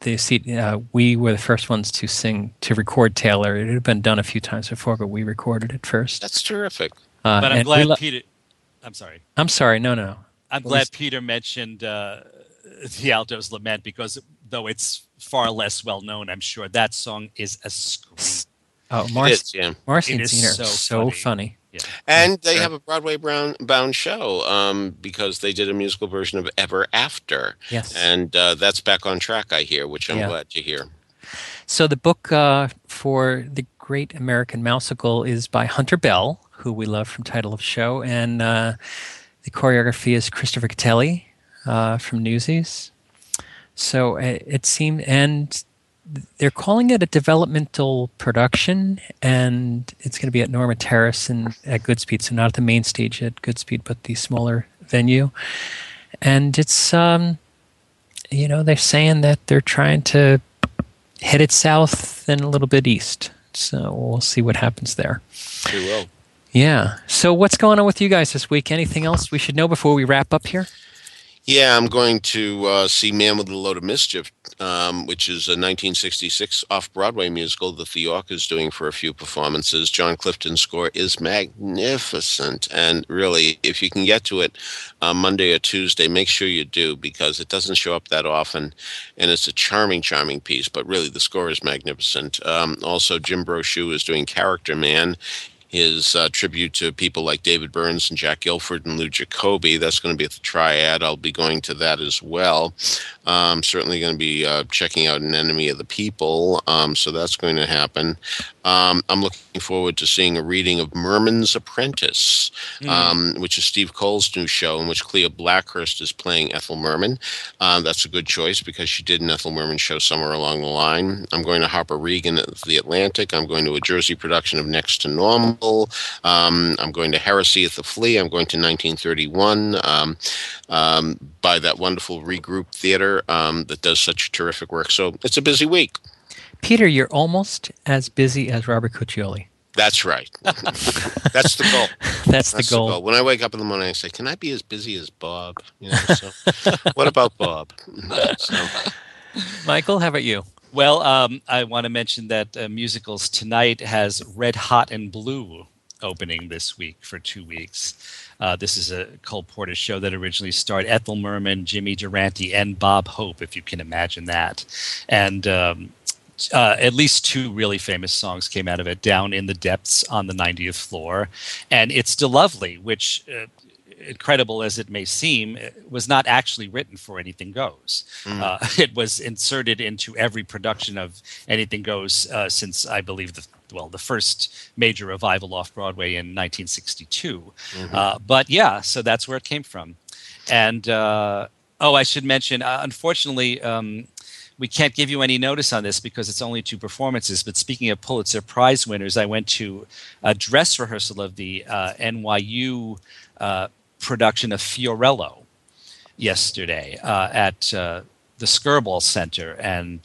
we were the first ones to record Taylor. It had been done a few times before, but we recorded it first. That's terrific. But I'm glad Peter. I'm sorry. I'm sorry. No. I'm glad Peter mentioned the Alto's Lament, because though it's far less well known, I'm sure that song is a scream. Oh, Marcy and Zena are so funny. Yeah. And they have a Broadway bound show because they did a musical version of Ever After. Yes. And that's back on track, I hear, which I'm glad to hear. So the book for The Great American Mouseicle is by Hunter Bell, who we love from Title of Show, and the choreography is Christopher Catelli from Newsies. So it seemed, and they're calling it a developmental production, and it's going to be at Norma Terrace and at Goodspeed, so not at the main stage at Goodspeed, but the smaller venue. And it's, they're saying that they're trying to head it south and a little bit east. So we'll see what happens there. We will. Yeah. So what's going on with you guys this week? Anything else we should know before we wrap up here? Yeah, I'm going to see Man with a Load of Mischief, which is a 1966 off-Broadway musical that the York is doing for a few performances. John Clifton's score is magnificent, and really, if you can get to it Monday or Tuesday, make sure you do, because it doesn't show up that often, and it's a charming, charming piece, but really, the score is magnificent. Also, Jim Brochu is doing Character Man, his tribute to people like David Burns and Jack Guilford and Lou Jacoby. That's going to be at the Triad. I'll be going to that as well. Certainly going to be checking out An Enemy of the People, so that's going to happen. I'm looking forward to seeing a reading of Merman's Apprentice, which is Steve Cole's new show, in which Clea Blackhurst is playing Ethel Merman. That's a good choice because she did an Ethel Merman show somewhere along the line. I'm going to Harper Regan at the Atlantic. I'm going to a Jersey production of Next to Normal. I'm going to Heresy at the Flea. I'm going to 1931 by that wonderful Regroup Theater that does such terrific work. So it's a busy week. Peter, you're almost as busy as Robert Cuccioli. That's right. That's the goal. That's the goal. When I wake up in the morning, I say, "Can I be as busy as Bob?" So, what about Bob? Michael, how about you? Well, I want to mention that Musicals Tonight has Red Hot and Blue opening this week for 2 weeks. This is a Cole Porter show that originally starred Ethel Merman, Jimmy Durante, and Bob Hope, if you can imagine that. And at least 2 really famous songs came out of it, Down in the Depths on the 90th Floor, and It's Still Lovely, which, incredible as it may seem, was not actually written for Anything Goes. It was inserted into every production of Anything Goes since, I believe, the first major revival off Broadway in 1962. But yeah, so that's where it came from. And I should mention, unfortunately, we can't give you any notice on this because it's only 2 performances. But speaking of Pulitzer Prize winners, I went to a dress rehearsal of the NYU production of Fiorello yesterday at the Skirball Center, and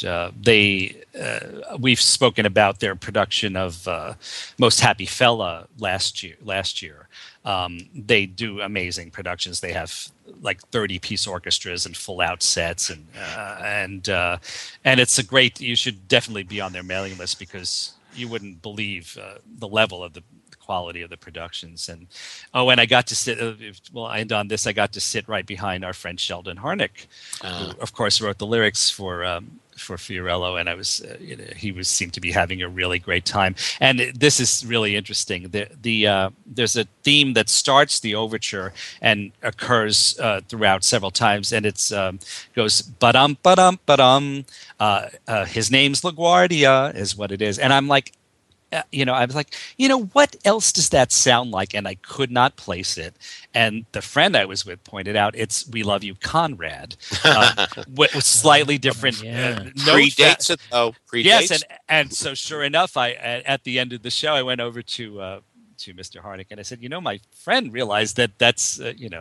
we've spoken about their production of Most Happy Fella last year. They do amazing productions. They have like 30-piece orchestras and full-out sets, and it's a great. You should definitely be on their mailing list because you wouldn't believe the level of the quality of the productions. And I got to sit. I end on this. I got to sit right behind our friend Sheldon Harnick, who, of course, wrote the lyrics for Fiorello, and I was he seemed to be having a really great time. And this is really interesting. There's a theme that starts the overture and occurs throughout several times, and it's goes ba-dum ba-dum ba-dum. His name's LaGuardia is what it is, and I'm like. I was like, what else does that sound like? And I could not place it. And the friend I was with pointed out, it's We Love You, Conrad, with slightly different notes. Predates it, though. Predates. Yes, and so sure enough, at the end of the show, I went over to Mr. Harnick and I said, my friend realized that's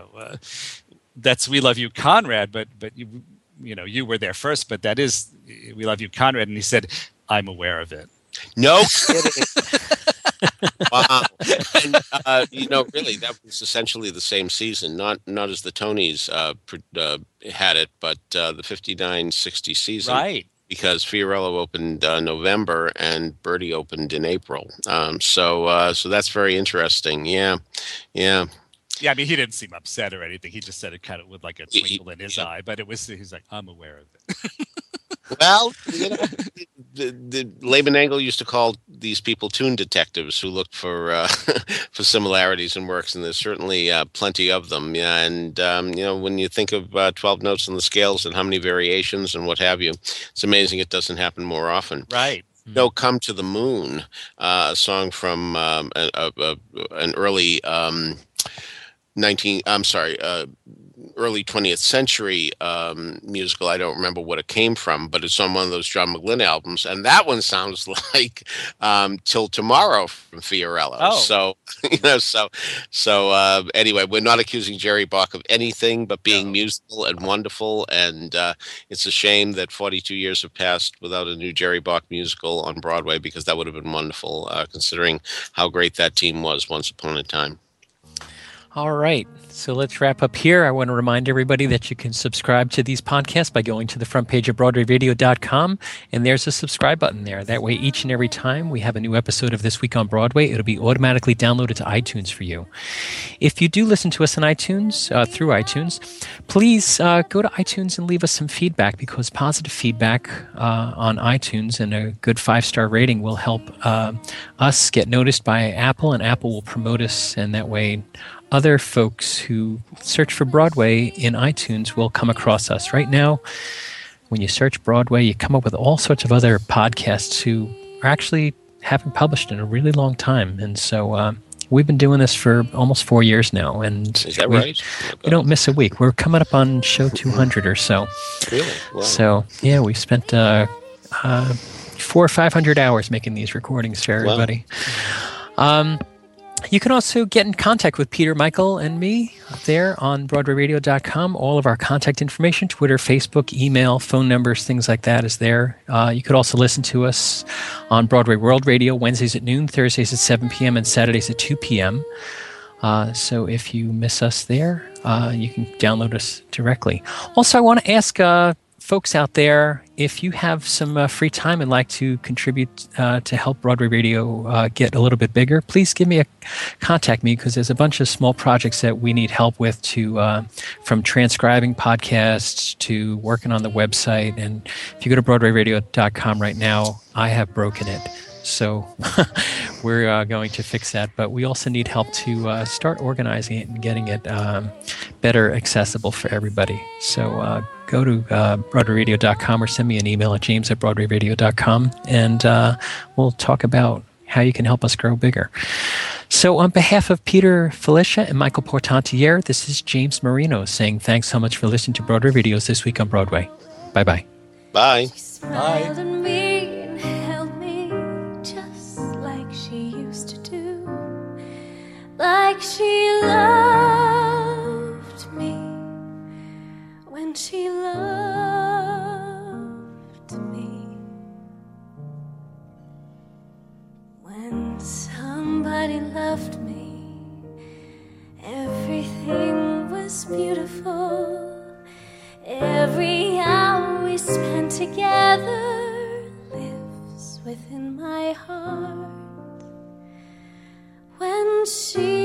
We Love You, Conrad, but you were there first, but that is We Love You, Conrad. And he said, I'm aware of it. No kidding. Wow. And, really, that was essentially the same season, not as the Tonys had it, but the 59-60 season. Right. because Fiorello opened November and Birdie opened in April. So that's very interesting. Yeah. Yeah, I mean, he didn't seem upset or anything. He just said it kind of with like a twinkle in his eye, but he's like, I'm aware of it. Well, the Laban Engle used to call these people tune detectives who looked for for similarities in works, and there's certainly plenty of them. Yeah, and when you think of 12 notes on the scales and how many variations and what have you, it's amazing it doesn't happen more often. Right. No, Come to the Moon, a song from an early early 20th century musical. I don't remember what it came from, but it's on one of those John McGlynn albums, and that one sounds like Till Tomorrow from Fiorello. Oh. So anyway, we're not accusing Jerry Bach of anything but being musical and wonderful, and it's a shame that 42 years have passed without a new Jerry Bach musical on Broadway, because that would have been wonderful, considering how great that team was once upon a time. All right. So let's wrap up here. I want to remind everybody that you can subscribe to these podcasts by going to the front page of BroadwayRadio.com, and there's a subscribe button there. That way, each and every time we have a new episode of This Week on Broadway, it'll be automatically downloaded to iTunes for you. If you do listen to us on iTunes, through iTunes, please go to iTunes and leave us some feedback, because positive feedback on iTunes and a good 5-star rating will help us get noticed by Apple, and Apple will promote us, and that way other folks who search for Broadway in iTunes will come across us. Right now, when you search Broadway, you come up with all sorts of other podcasts who actually haven't published in a really long time. And so we've been doing this for almost 4 years now. And is that right? We don't miss a week. We're coming up on show 200 or so. Really? Wow. So, yeah, we've spent 400 or 500 hours making these recordings for everybody. Wow. You can also get in contact with Peter, Michael, and me there on BroadwayRadio.com. All of our contact information, Twitter, Facebook, email, phone numbers, things like that is there. You could also listen to us on Broadway World Radio Wednesdays at noon, Thursdays at 7 p.m., and Saturdays at 2 p.m. So if you miss us there, you can download us directly. Also, I want to ask folks out there, if you have some free time and like to contribute to help Broadway Radio get a little bit bigger, please contact me, because there's a bunch of small projects that we need help with, from transcribing podcasts to working on the website. And if you go to BroadwayRadio.com right now, I have broken it. So we're going to fix that. But we also need help to start organizing it and getting it better accessible for everybody. So go to BroadwayRadio.com or send me an email at james@BroadwayRadio.com, and we'll talk about how you can help us grow bigger. So on behalf of Peter Filichia and Michael Portantiere, this is James Marino saying thanks so much for listening to Broadway Videos This Week on Broadway. Bye-bye. Bye. Smiled at me and held me just like she used to do, like she loved me when she loved me. When somebody loved me, everything was beautiful. Every hour we spent together lives within my heart. When she